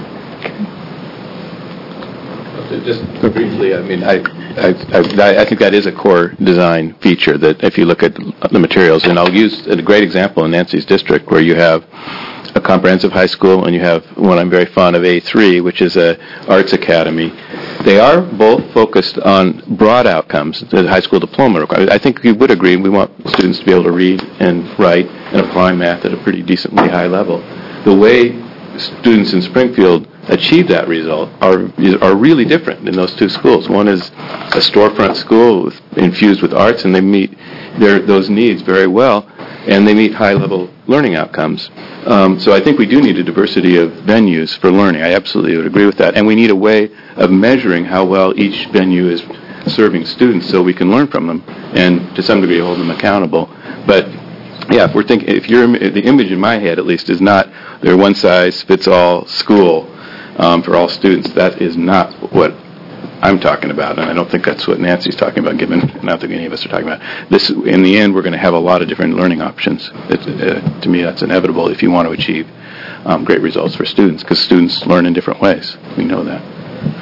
Just briefly, I mean, I, I I think that is a core design feature, that if you look at the materials, and I'll use a great example in Nancy's district where you have a comprehensive high school and you have one I'm very fond of, A three, which is a arts academy. They are both focused on broad outcomes, the high school diploma requirement. I think you would agree we want students to be able to read and write and apply math at a pretty decently high level. The way students in Springfield achieve that result are are really different in those two schools. One is a storefront school with, infused with arts, and they meet their, those needs very well, and they meet high-level learning outcomes. Um, so I think we do need a diversity of venues for learning. I absolutely would agree with that. And we need a way of measuring how well each venue is serving students so we can learn from them and, to some degree, hold them accountable. But yeah, if we're thinking, if you're, the image in my head, at least, is not they're one-size-fits-all school um, for all students. That is not what I'm talking about, and I don't think that's what Nancy's talking about, given I don't think any of us are talking about. This, in the end, we're going to have a lot of different learning options. It, uh, to me, that's inevitable if you want to achieve um, great results for students, because students learn in different ways. We know that.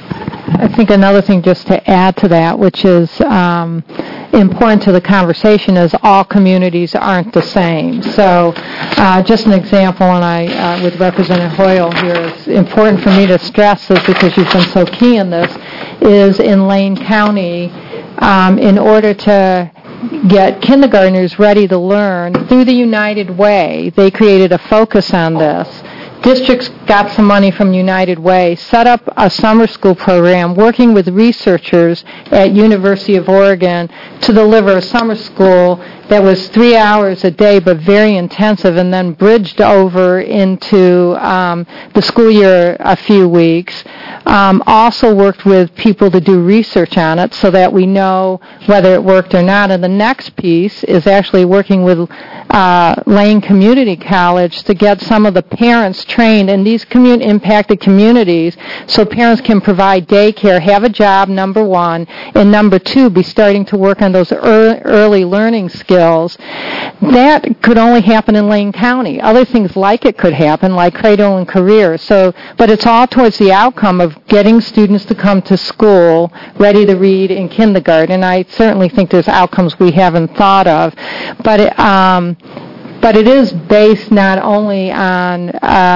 I think another thing just to add to that, which is um, important to the conversation, is all communities aren't the same. So uh, just an example, and I, uh, with Representative Hoyle here, it's important for me to stress this because you've been so key in this, is in Lane County, um, in order to get kindergartners ready to learn through the United Way, they created a focus on this. Districts got some money from United Way, set up a summer school program working with researchers at University of Oregon to deliver a summer school that was three hours a day but very intensive, and then bridged over into um, the school year a few weeks. Um, also worked with people to do research on it so that we know whether it worked or not. And the next piece is actually working with uh, Lane Community College to get some of the parents trained in these commun- impacted communities so parents can provide daycare, have a job, number one, and number two, be starting to work on those early, early learning skills. That could only happen in Lane County. Other things like it could happen, like Cradle and Career. So, but it's all towards the outcome of getting students to come to school ready to read in kindergarten. I certainly think there's outcomes we haven't thought of, but it, um, but it is based not only on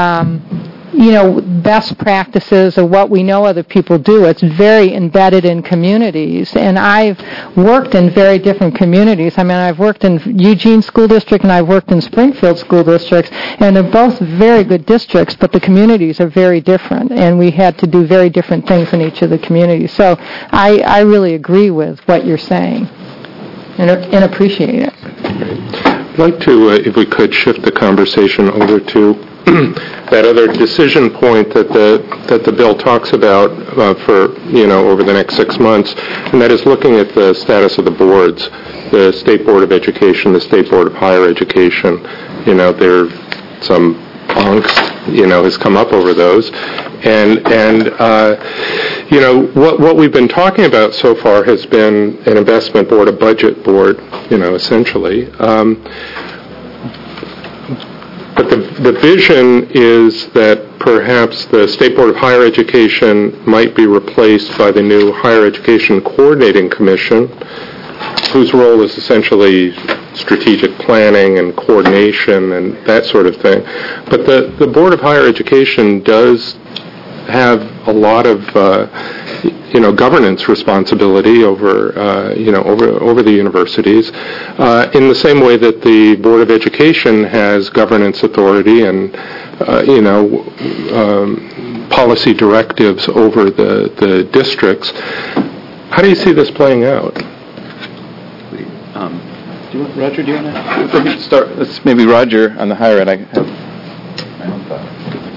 um, you know, best practices or what we know other people do. It's very embedded in communities, and I've worked in very different communities. I mean, I've worked in Eugene School District and I've worked in Springfield School Districts, and they're both very good districts, but the communities are very different, and we had to do very different things in each of the communities. So I, I really agree with what you're saying and, and appreciate it. I'd like to, uh, if we could, shift the conversation over to that other decision point that the that the bill talks about uh, for, you know, over the next six months, and that is looking at the status of the boards, the State Board of Education, the State Board of Higher Education. You know, there some angst, you know, has come up over those, and and uh, you know what what we've been talking about so far has been an investment board, a budget board, you know, essentially. Um, But the, the vision is that perhaps the State Board of Higher Education might be replaced by the new Higher Education Coordinating Commission, whose role is essentially strategic planning and coordination and that sort of thing. But the, the Board of Higher Education does have a lot of uh, you know, governance responsibility over, uh, you know, over over the universities, uh, in the same way that the Board of Education has governance authority and, uh, you know, um, policy directives over the, the districts. How do you see this playing out? Um, do you want, Roger, do you want to start? Let's maybe Roger on the higher end. I have my own thought.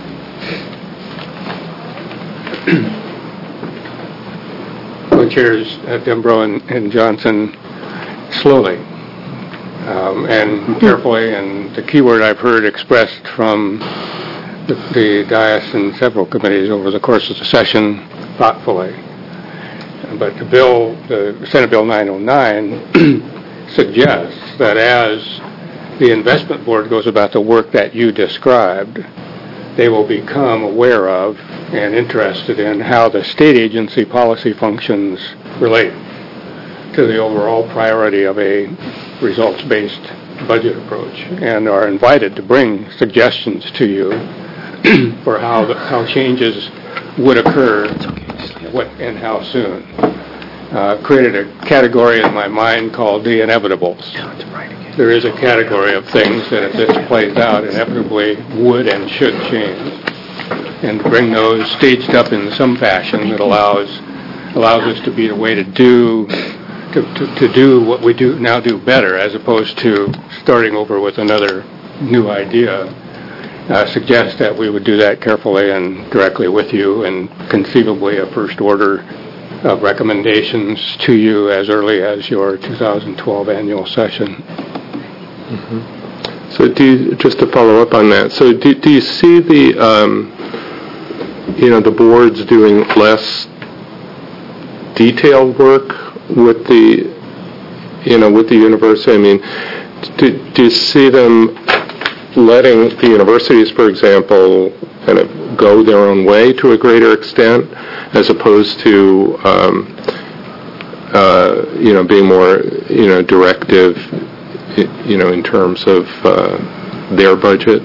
Co-chairs uh, Dembro and, and Johnson slowly um, and carefully, and the key word I've heard expressed from the, the dais and several committees over the course of the session, thoughtfully. But the bill, the Senate Bill nine oh nine, suggests that as the investment board goes about the work that you described, they will become aware of and interested in how the state agency policy functions relate to the overall priority of a results-based budget approach, and are invited to bring suggestions to you for how the, how changes would occur, what and how soon. Uh, created a category in my mind called the inevitables. There is a category of things that if this plays out inevitably would and should change, and to bring those staged up in some fashion that allows allows us to be a way to do to, to, to do what we do now do better, as opposed to starting over with another new idea. Uh, suggest that we would do that carefully and directly with you, and conceivably a first order of recommendations to you as early as your two thousand twelve annual session. Mm-hmm. So do you, just to follow up on that, so do, do you see the, um, you know, the boards doing less detailed work with the, you know, with the university? I mean, do, do you see them letting the universities, for example, kind of go their own way to a greater extent, as opposed to, um, uh, you know, being more, you know, directive, you know, in terms of uh, their budget?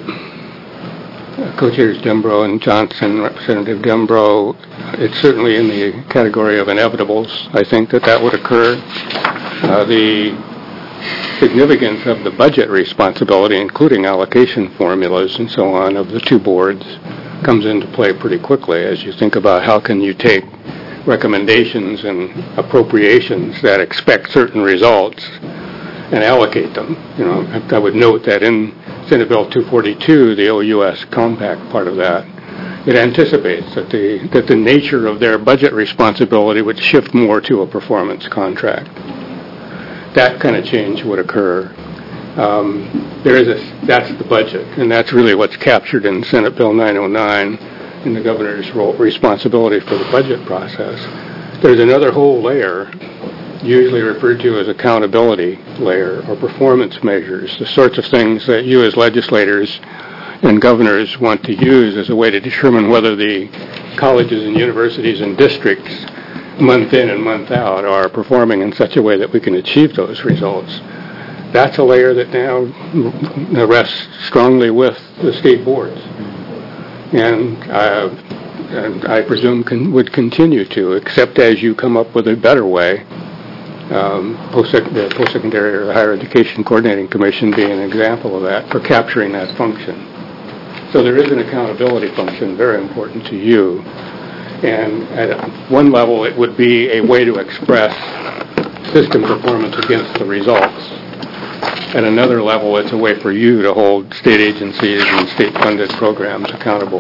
Co-chairs Dembro and Johnson, Representative Dembro, it's certainly in the category of inevitables. I think that that would occur. Uh, the significance of the budget responsibility, including allocation formulas and so on, of the two boards comes into play pretty quickly as you think about how can you take recommendations and appropriations that expect certain results and allocate them. You know, I would note that in Senate Bill two forty-two, the O U S compact part of that, it anticipates that the that the nature of their budget responsibility would shift more to a performance contract. That kind of change would occur. Um, there is a that's the budget, and that's really what's captured in Senate Bill nine oh nine, in the governor's role, responsibility for the budget process. There's another whole layer, usually referred to as accountability layer or performance measures, the sorts of things that you as legislators and governors want to use as a way to determine whether the colleges and universities and districts month in and month out are performing in such a way that we can achieve those results. That's a layer that now rests strongly with the state boards. And, uh, and I presume can, would continue to, except as you come up with a better way. Um, post-sec- the Post-Secondary or the Higher Education Coordinating Commission being an example of that for capturing that function. So there is an accountability function very important to you. And at one level, it would be a way to express system performance against the results. At another level, it's a way for you to hold state agencies and state-funded programs accountable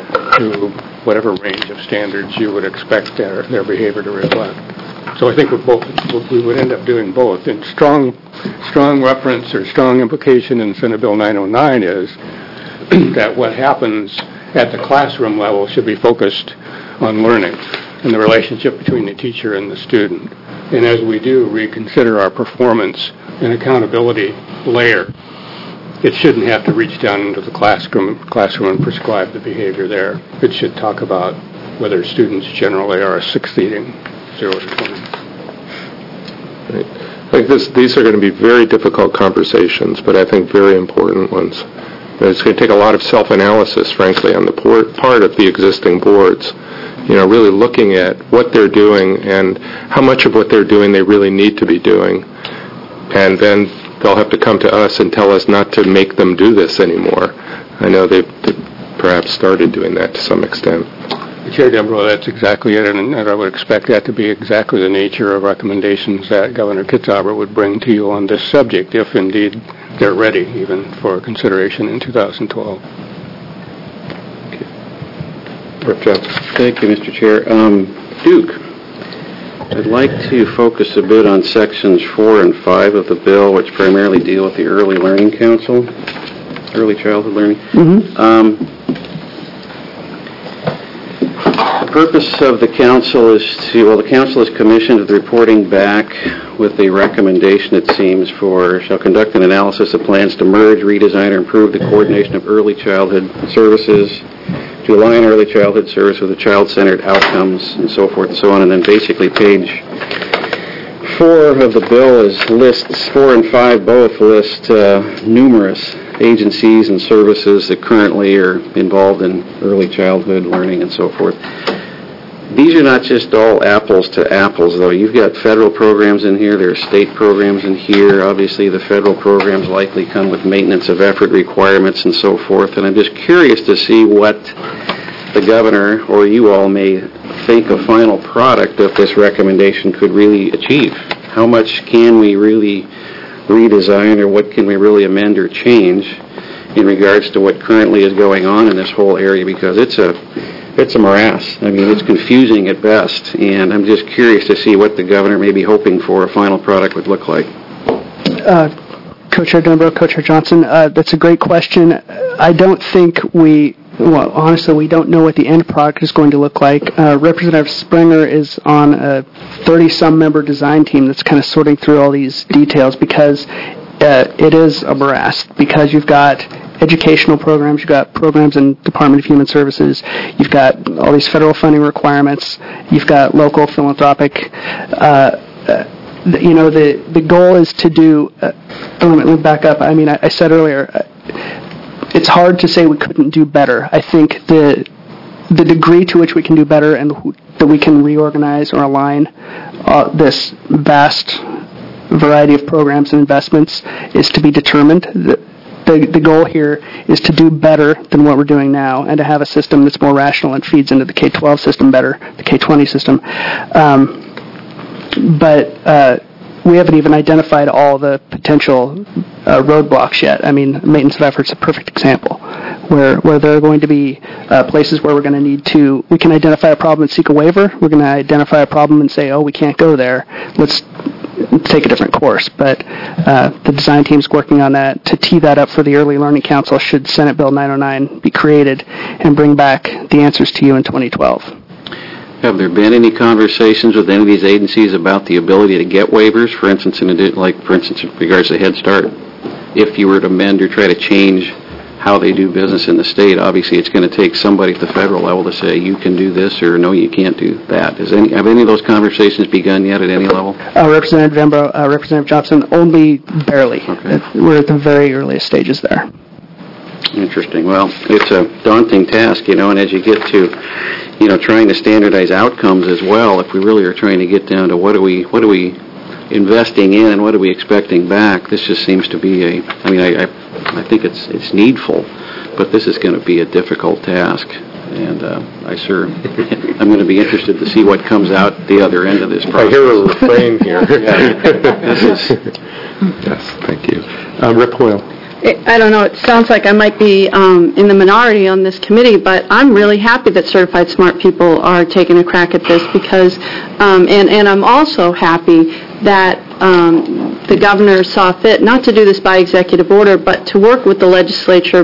to whatever range of standards you would expect their, their behavior to reflect. So I think we're both, we would end up doing both. And strong, strong reference or strong implication in Senate Bill nine oh nine is that what happens at the classroom level should be focused on learning and the relationship between the teacher and the student. And as we do reconsider our performance and accountability layer, it shouldn't have to reach down into the classroom, classroom and prescribe the behavior there. It should talk about whether students generally are succeeding zero to twenty. Right. I think this, these are going to be very difficult conversations, but I think very important ones. It's going to take a lot of self-analysis, frankly, on the por- part of the existing boards. You know, really looking at what they're doing and how much of what they're doing they really need to be doing. And then they'll have to come to us and tell us not to make them do this anymore. I know they've, they've perhaps started doing that to some extent. Chair Dembro, that's exactly it, and I would expect that to be exactly the nature of recommendations that Governor Kitzhaber would bring to you on this subject, if indeed they're ready even for consideration in two thousand twelve. Thank you, Mister Chair. Um, Duke, I'd like to focus a bit on sections four and five of the bill, which primarily deal with the Early Learning Council, early childhood learning. Mm-hmm. Um, the purpose of the council is to, well, the council is commissioned with reporting back with a recommendation, it seems, for, shall conduct an analysis of plans to merge, redesign, or improve the coordination of early childhood services, to align early childhood service with the child-centered outcomes, and so forth and so on. And then basically page four of the bill is lists, four and five both list uh, numerous agencies and services that currently are involved in early childhood learning and so forth. These are not just all apples to apples, though. You've got federal programs in here. There are state programs in here. Obviously, the federal programs likely come with maintenance of effort requirements and so forth. And I'm just curious to see what the governor or you all may think a final product of this recommendation could really achieve. How much can we really redesign, or what can we really amend or change in regards to what currently is going on in this whole area? Because it's a It's a morass. I mean, it's confusing at best, and I'm just curious to see what the governor may be hoping for a final product would look like. Uh, Co-Chair Dembro, Co-Chair Johnson, uh, that's a great question. I don't think we, well, honestly, we don't know what the end product is going to look like. Uh, Representative Springer is on a thirty-some member design team that's kind of sorting through all these details because uh, it is a morass, because you've got educational programs, you've got programs in Department of Human Services, you've got all these federal funding requirements, you've got local philanthropic. Uh, uh, you know, the the goal is to do. Uh, let, me, let me back up. I mean, I, I said earlier, uh, it's hard to say we couldn't do better. I think the the degree to which we can do better and that we can reorganize or align uh, this vast variety of programs and investments is to be determined. The, the, the goal here is to do better than what we're doing now and to have a system that's more rational and feeds into the K twelve system better, the K twenty system. Um, but uh, we haven't even identified all the potential uh, roadblocks yet. I mean, maintenance of effort's a perfect example, where where there are going to be uh, places where we're going to need to, we can identify a problem and seek a waiver. We're going to identify a problem and say, oh, we can't go there. Let's take a different course. But uh, the design team's working on that to tee that up for the Early Learning Council should Senate Bill nine oh nine be created and bring back the answers to you in twenty twelve. Have there been any conversations with any of these agencies about the ability to get waivers, for instance, in a, like for instance, in regards to Head Start? If you were to amend or try to change how they do business in the state, obviously it's going to take somebody at the federal level to say you can do this or no, you can't do that. Has any, have any of those conversations begun yet at any level? Uh, Representative Dembro, uh, Representative Johnson, only barely. Okay. We're at the very earliest stages there. Interesting. Well, it's a daunting task, you know, and as you get to, you know, trying to standardize outcomes as well, if we really are trying to get down to what are we, what are we investing in and what are we expecting back, this just seems to be a, I mean, I, I, I think it's it's needful, but this is going to be a difficult task, and uh, I sure, I'm going to be interested to see what comes out the other end of this process. I hear a refrain here. This is, yes, thank you. Uh, Rip Hoyle. I don't know, it sounds like I might be um, in the minority on this committee, but I'm really happy that certified smart people are taking a crack at this because, um, and, and I'm also happy that um, the governor saw fit not to do this by executive order, but to work with the legislature,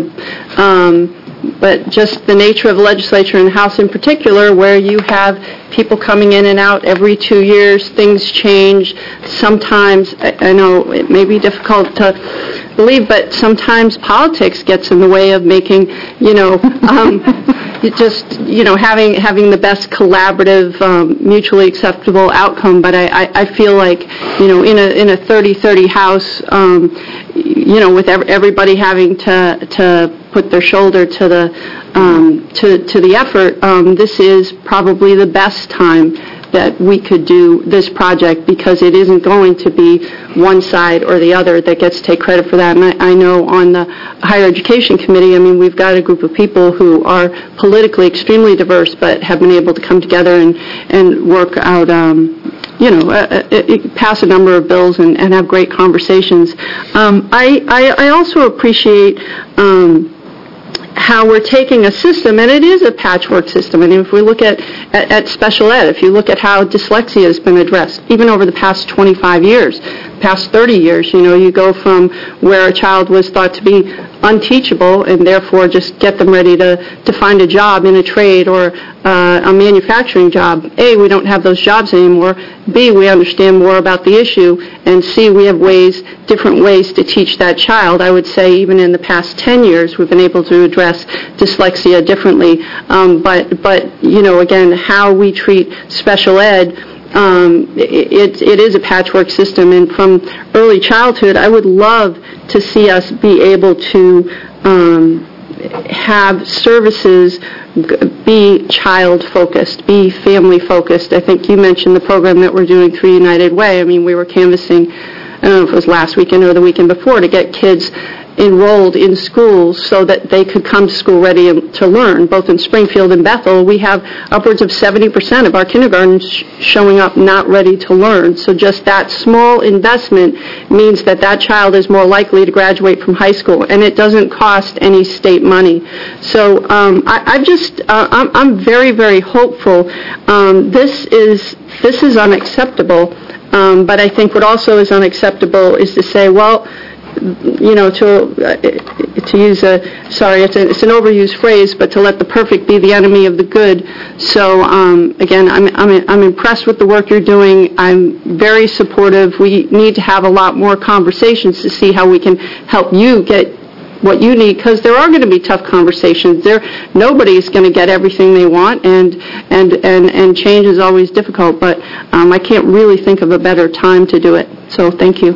um, but just the nature of the legislature and the House in particular, where you have people coming in and out every two years, things change. Sometimes, I, I know it may be difficult to believe, but sometimes politics gets in the way of making, you know, um, just, you know, having having the best collaborative, um, mutually acceptable outcome. But I, I, I feel like, you know, in a in a thirty thirty House, um, you know, with ev- everybody having to to put their shoulder to the um, to to the effort, um, this is probably the best time that we could do this project because it isn't going to be one side or the other that gets to take credit for that. And I, I know on the Higher Education Committee, I mean, we've got a group of people who are politically extremely diverse but have been able to come together and, and work out, um, you know, uh, uh, pass a number of bills and, and have great conversations. Um, I, I, I also appreciate um, how we're taking a system, and it is a patchwork system. And if we look at, at, at special ed, if you look at how dyslexia has been addressed, even over the past twenty-five years, past thirty years, you know, you go from where a child was thought to be unteachable and therefore just get them ready to, to find a job in a trade or uh, a manufacturing job. A, we don't have those jobs anymore. B, we understand more about the issue. And C, we have ways, different ways to teach that child. I would say even in the past ten years, we've been able to address dyslexia differently. Um, but, but, you know, again, how we treat special ed, Um, it, it is a patchwork system, and from early childhood, I would love to see us be able to um, have services be child-focused, be family-focused. I think you mentioned the program that we're doing through United Way. I mean, we were canvassing, I don't know if it was last weekend or the weekend before, to get kids enrolled in schools so that they could come to school ready to learn. Both in Springfield and Bethel, we have upwards of seventy percent of our kindergartens sh- showing up not ready to learn. So just that small investment means that that child is more likely to graduate from high school, and it doesn't cost any state money. So um, I, I just, uh, I'm, I'm very, very hopeful. Um, this is this is unacceptable, um, but I think what also is unacceptable is to say, well, you know, to uh, to use a, sorry, it's, a, it's an overused phrase, but to let the perfect be the enemy of the good. So, um, again, I'm, I'm I'm impressed with the work you're doing. I'm very supportive. We need to have a lot more conversations to see how we can help you get what you need, because there are going to be tough conversations. There, nobody's going to get everything they want, and and and and change is always difficult. But um, I can't really think of a better time to do it. So thank you.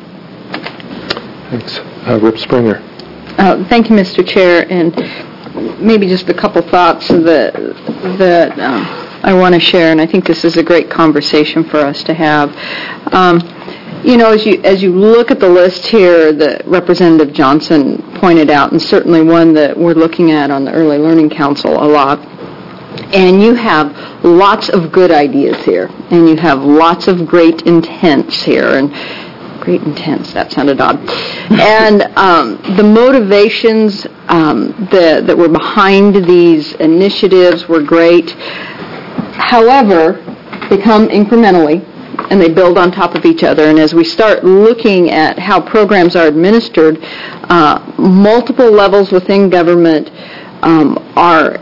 Thanks, uh, Rip Springer. Uh, thank you, Mister Chair, and maybe just a couple thoughts that that um, I want to share, and I think this is a great conversation for us to have. Um, You know, as you as you look at the list here that Representative Johnson pointed out, and certainly one that we're looking at on the Early Learning Council a lot, and you have lots of good ideas here, and you have lots of great intents here, and great intents, that sounded odd. And um, the motivations um, that, that were behind these initiatives were great. However, they come incrementally, and they build on top of each other. And as we start looking at how programs are administered, uh, multiple levels within government um, are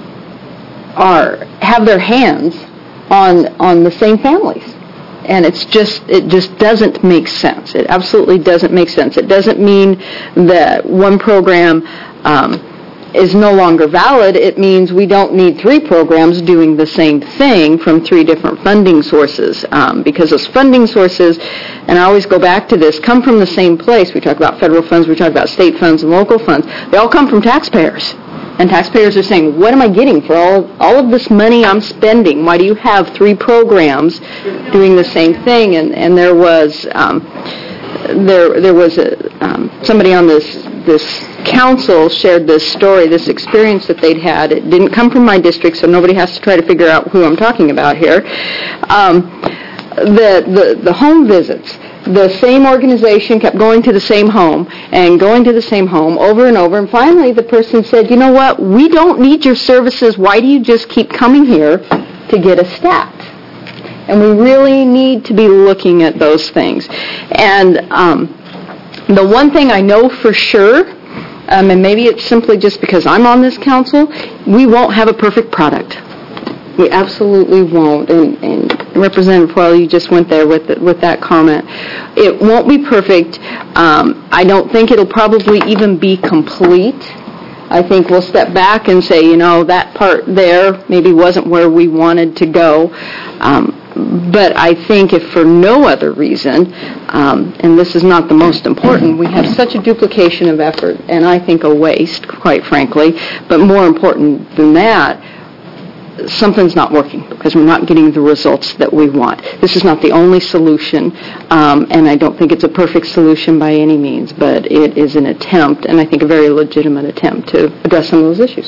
are have their hands on on the same families. And it's just it just doesn't make sense. It absolutely doesn't make sense. It doesn't mean that one program um, is no longer valid. It means we don't need three programs doing the same thing from three different funding sources, um, because those funding sources, and I always go back to this, come from the same place. We talk about federal funds, we talk about state funds and local funds. They all come from taxpayers. And taxpayers are saying, what am I getting for all, all of this money I'm spending? Why do you have three programs doing the same thing? And, and there was um, there there was a, um, somebody on this this council shared this story, this experience that they'd had. It didn't come from my district, so nobody has to try to figure out who I'm talking about here. Um, the, the, the home visits, the same organization kept going to the same home and going to the same home over and over, and finally the person said, you know what, we don't need your services. Why do you just keep coming here to get a stat? And we really need to be looking at those things. And um, the one thing I know for sure, um, and maybe it's simply just because I'm on this council, we won't have a perfect product. We absolutely won't. And, and Representative Foyle, you just went there with the, with that comment. It won't be perfect. Um, I don't think it'll probably even be complete. I think we'll step back and say, you know, that part there maybe wasn't where we wanted to go. Um, But I think if for no other reason, um, and this is not the most important, we have such a duplication of effort, and I think a waste, quite frankly, but more important than that, something's not working because we're not getting the results that we want. This is not the only solution, um, and I don't think it's a perfect solution by any means, but it is an attempt, and I think a very legitimate attempt to address some of those issues.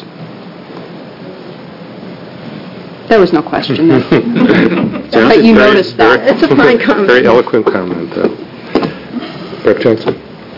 There was no question there. But you noticed that. Very, it's a fine comment. Very eloquent comment, though. Representative Johnson.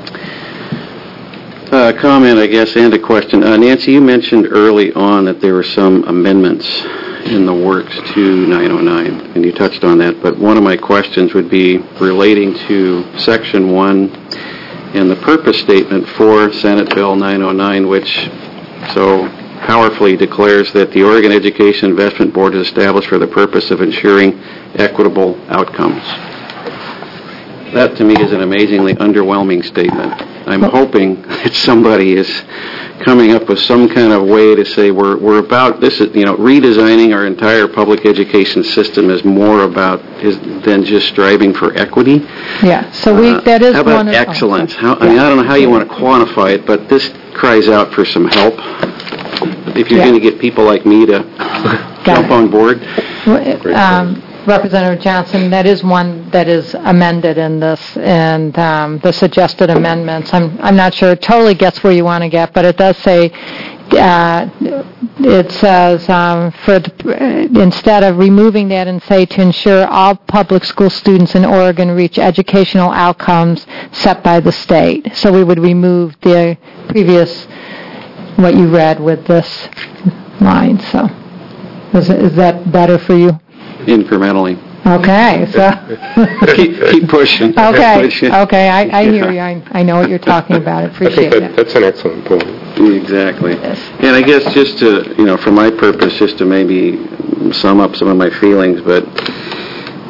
Uh, comment, I guess, and a question. Uh, Nancy, you mentioned early on that there were some amendments in the works to nine oh nine, and you touched on that. But one of my questions would be relating to Section one and the purpose statement for Senate Bill nine oh nine, which so powerfully declares that the Oregon Education Investment Board is established for the purpose of ensuring equitable outcomes. That, to me, is an amazingly underwhelming statement. I'm hoping that somebody is coming up with some kind of way to say we're we're about this is you know redesigning our entire public education system is more about is, than just striving for equity. Yeah. So we Uh, that is how about one of excellence? Oh, how, I mean, I don't know how you want to quantify it, but this cries out for some help. If you're Yeah. going to get people like me to jump it. on board. Um, Representative Johnson, that is one that is amended in this, and um, the suggested amendments. I'm I'm not sure it totally gets where you want to get, but it does say uh, it says um, for the, instead of removing that and say to ensure all public school students in Oregon reach educational outcomes set by the state. So we would remove the previous what you read with this line. So is, is that better for you? Incrementally. Okay, so keep, keep pushing. Okay, Pushing. okay, I, I hear you. I, I know what you're talking about. I I think appreciate that, it. that's an excellent point. Exactly. Yes. And I guess just to, you know, for my purpose, just to maybe sum up some of my feelings, but on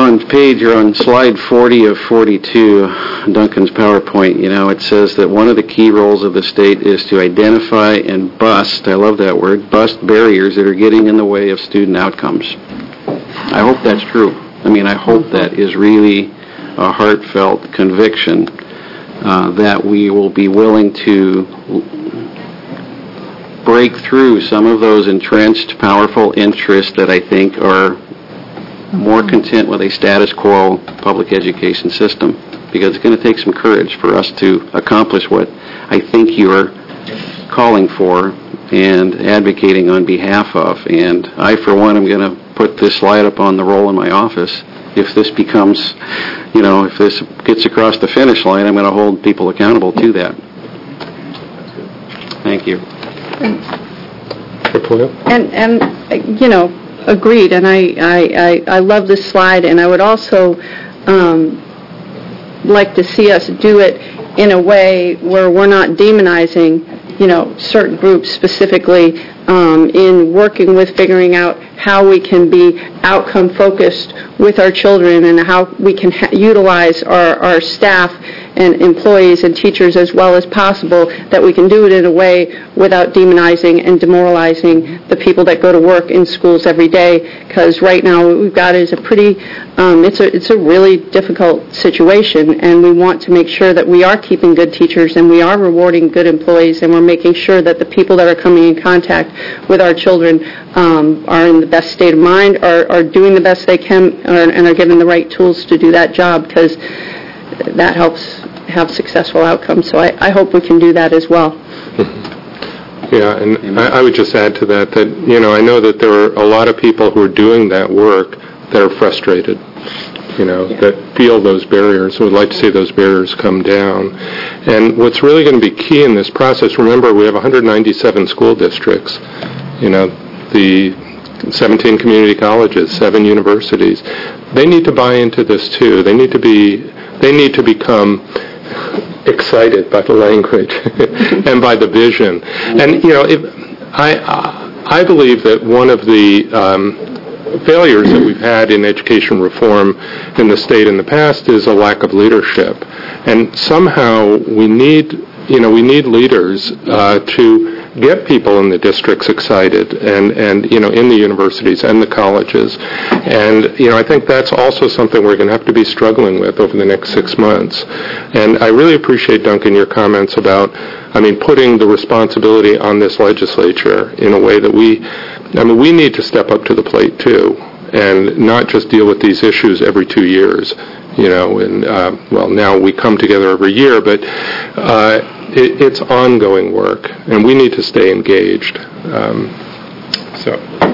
on page or on slide forty of forty-two, Duncan's PowerPoint, you know, it says that one of the key roles of the state is to identify and bust, I love that word, bust barriers that are getting in the way of student outcomes. I hope that's true. I mean, I hope that is really a heartfelt conviction uh, that we will be willing to break through some of those entrenched, powerful interests that I think are more content with a status quo public education system, because it's going to take some courage for us to accomplish what I think you're calling for and advocating on behalf of. And I, for one, am going to put this slide up on the wall in my office. If this becomes, you know, if this gets across the finish line, I'm going to hold people accountable to that. Thank you. And, and you know, agreed, and I, I, I, I love this slide, and I would also um, like to see us do it in a way where we're not demonizing, you know, certain groups specifically um, in working with figuring out how we can be outcome focused with our children and how we can ha- utilize our, our staff and employees and teachers as well as possible, that we can do it in a way without demonizing and demoralizing the people that go to work in schools every day, because right now what we've got is a pretty, um, it's a it's a really difficult situation, and we want to make sure that we are keeping good teachers and we are rewarding good employees, and we're making sure that the people that are coming in contact with our children um, are in the best state of mind, are, are doing the best they can, are, and are given the right tools to do that job, because that helps have successful outcomes. So I, I hope we can do that as well. Yeah, and I, I would just add to that that, you know, I know that there are a lot of people who are doing that work that are frustrated, you know, yeah. that feel those barriers, who would like to see those barriers come down. And what's really going to be key in this process, remember, we have one hundred ninety-seven school districts, you know, the seventeen community colleges, seven universities. They need to buy into this too. They need to be, they need to become excited by the language and by the vision. And, you know, if, I I believe that one of the um, failures that we've had in education reform in the state in the past is a lack of leadership. And somehow we need, you know, we need leaders uh, to get people in the districts excited and, and, you know, in the universities and the colleges. And, you know, I think that's also something we're going to have to be struggling with over the next six months. And I really appreciate, Duncan, your comments about, I mean, putting the responsibility on this legislature in a way that we, I mean, we need to step up to the plate, too, and not just deal with these issues every two years, you know, and, uh, well, now we come together every year, but uh, it, it's ongoing work, and we need to stay engaged. Um, so,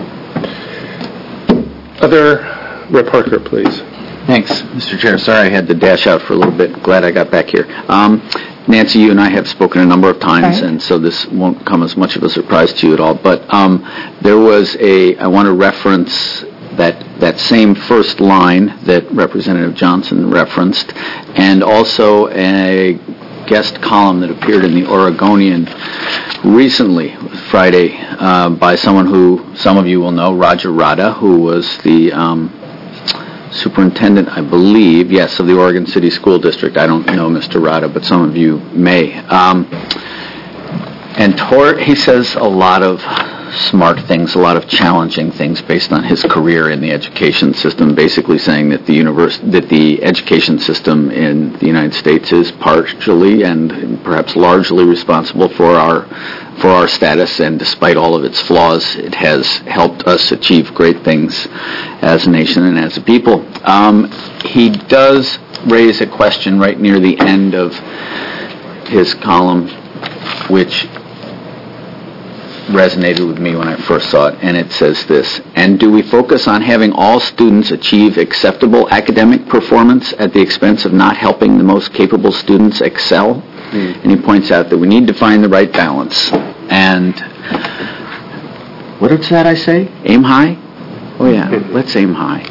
other, Rep Harker, please. Thanks, Mister Chair. Sorry I had to dash out for a little bit. Glad I got back here. Um, Nancy, you and I have spoken a number of times, right. and so this won't come as much of a surprise to you at all, but um, there was a, I want to reference that that same first line that Representative Johnson referenced, and also a guest column that appeared in the Oregonian recently, Friday, uh, by someone who some of you will know, Roger Rada, who was the um, superintendent, I believe, yes, of the Oregon City School District. I don't know Mister Rada, but some of you may. Um, and Tor, he says a lot of smart things, a lot of challenging things based on his career in the education system, basically saying that the univers- that the education system in the United States is partially and perhaps largely responsible for our for our status, and despite all of its flaws, it has helped us achieve great things as a nation and as a people. Um, he does raise a question right near the end of his column, which resonated with me when I first saw it, and it says this: and do we focus on having all students achieve acceptable academic performance at the expense of not helping the most capable students excel? Mm. And he points out that we need to find the right balance. And what is that I say? Aim high? Oh yeah, let's aim high.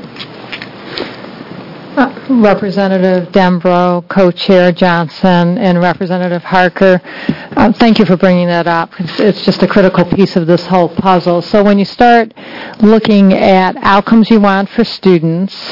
Uh, Representative Dembrow, Co-Chair Johnson, and Representative Harker, uh, thank you for bringing that up. It's, it's just a critical piece of this whole puzzle. So when you start looking at outcomes you want for students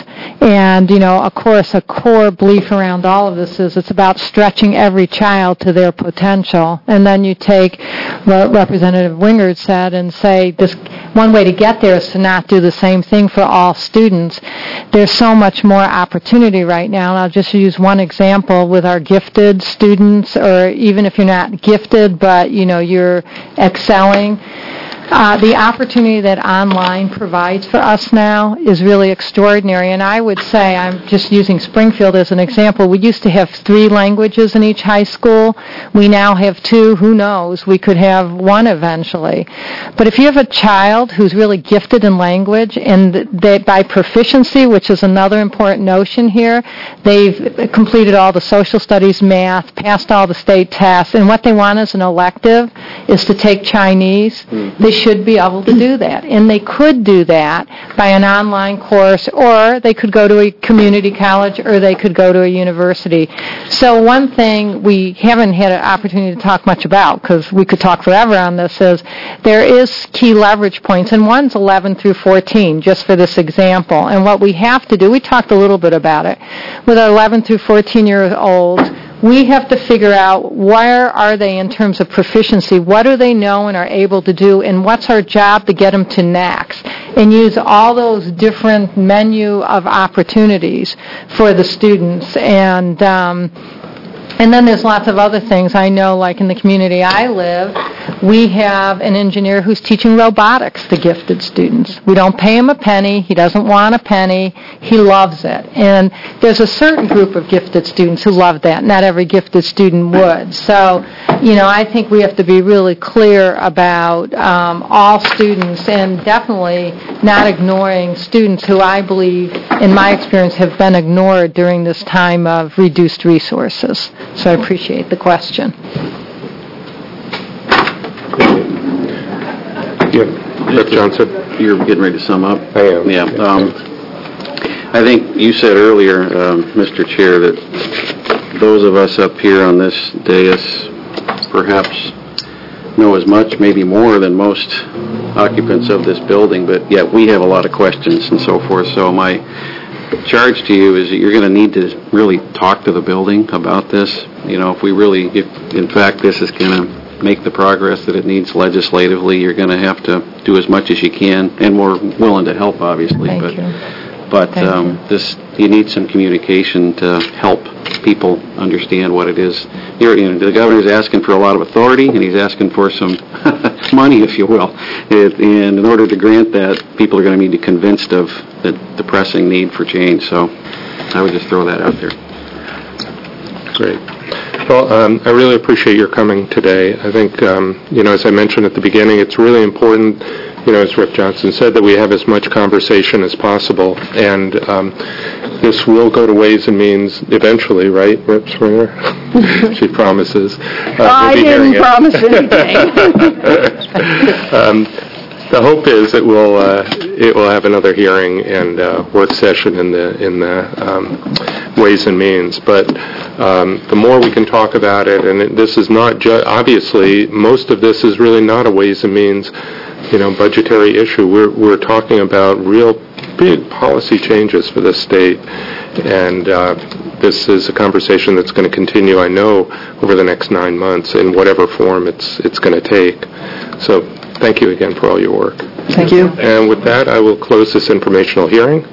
And, you know, of course, a core belief around all of this is it's about stretching every child to their potential. And then you take what Representative Wingard said and say this one way to get there is to not do the same thing for all students. There's so much more opportunity right now. And I'll just use one example with our gifted students, or even if you're not gifted, but, you know, you're excelling. Uh, the opportunity that online provides for us now is really extraordinary. And I would say, I'm just using Springfield as an example, we used to have three languages in each high school. We now have two. Who knows? We could have one eventually. But if you have a child who's really gifted in language, and they, by proficiency, which is another important notion here, they've completed all the social studies, math, passed all the state tests, and what they want as an elective is to take Chinese. Mm-hmm. They should be able to do that. And they could do that by an online course, or they could go to a community college, or they could go to a university. So one thing we haven't had an opportunity to talk much about, because we could talk forever on this, is there is key leverage points, and one's eleven through fourteen, just for this example. And what we have to do, we talked a little bit about it, with our eleven through fourteen-year-olds, we have to figure out where are they in terms of proficiency, what do they know and are able to do, and what's our job to get them to N A C S, and use all those different menu of opportunities for the students. And um, and then there's lots of other things. I know, like in the community I live, we have an engineer who's teaching robotics to gifted students. We don't pay him a penny. He doesn't want a penny. He loves it. And there's a certain group of gifted students who love that. Not every gifted student would. So, you know, I think we have to be really clear about um, all students, and definitely not ignoring students who I believe, in my experience, have been ignored during this time of reduced resources. So I appreciate the question. Yeah, Rick Johnson. You're getting ready to sum up? I am. Yeah. Um, I think you said earlier, um, Mister Chair, that those of us up here on this dais perhaps know as much, maybe more, than most occupants of this building, but yet we have a lot of questions and so forth. So my charge to you is that you're going to need to really talk to the building about this. You know, if we really, if in fact this is going to make the progress that it needs legislatively, you're going to have to do as much as you can, and we're willing to help, obviously. Thank but you. but Thank um, you. this you need some communication to help people understand what it is. You're, you know, the governor's asking for a lot of authority, and he's asking for some money, if you will. It, and in order to grant that, people are going to need to be convinced of the, the pressing need for change. So I would just throw that out there. Great. Well, um, I really appreciate your coming today. I think, um, you know, as I mentioned at the beginning, it's really important, you know, as Rick Johnson said, that we have as much conversation as possible. And um, this will go to Ways and Means eventually, right, Rip Springer? She promises. Uh, we'll I didn't promise anything. um, the hope is it will uh, it will have another hearing and uh, work session in the in the um, Ways and Means. But um, the more we can talk about it, and it, this is not ju- obviously most of this is really not a Ways and Means, you know, budgetary issue. We're we're talking about real big policy changes for the state, and uh, this is a conversation that's going to continue, I know, over the next nine months in whatever form it's it's going to take. So thank you again for all your work. Thank you. And with that, I will close this informational hearing.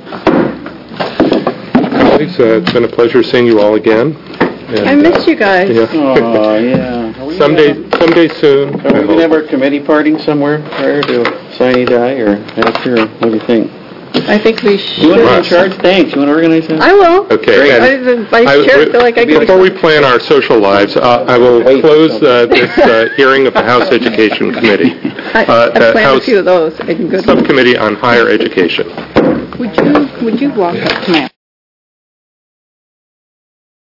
Colleagues, uh, it's been a pleasure seeing you all again. And, I miss you guys. Yeah. Oh, yeah. someday, someday soon. Are we going to have our committee party somewhere prior to Sine Die or after? What do you think? I think we should. You want to be in charge? Thanks. You want to organize that? I will. Okay. I, as a vice chair, feel like I could. Before we plan our social lives, uh, I will close uh, this uh, hearing of the House Education Committee. I, Uh, I the planned House a few of those. I can go to. Subcommittee on Higher Education. Would you, would you walk up to Matt?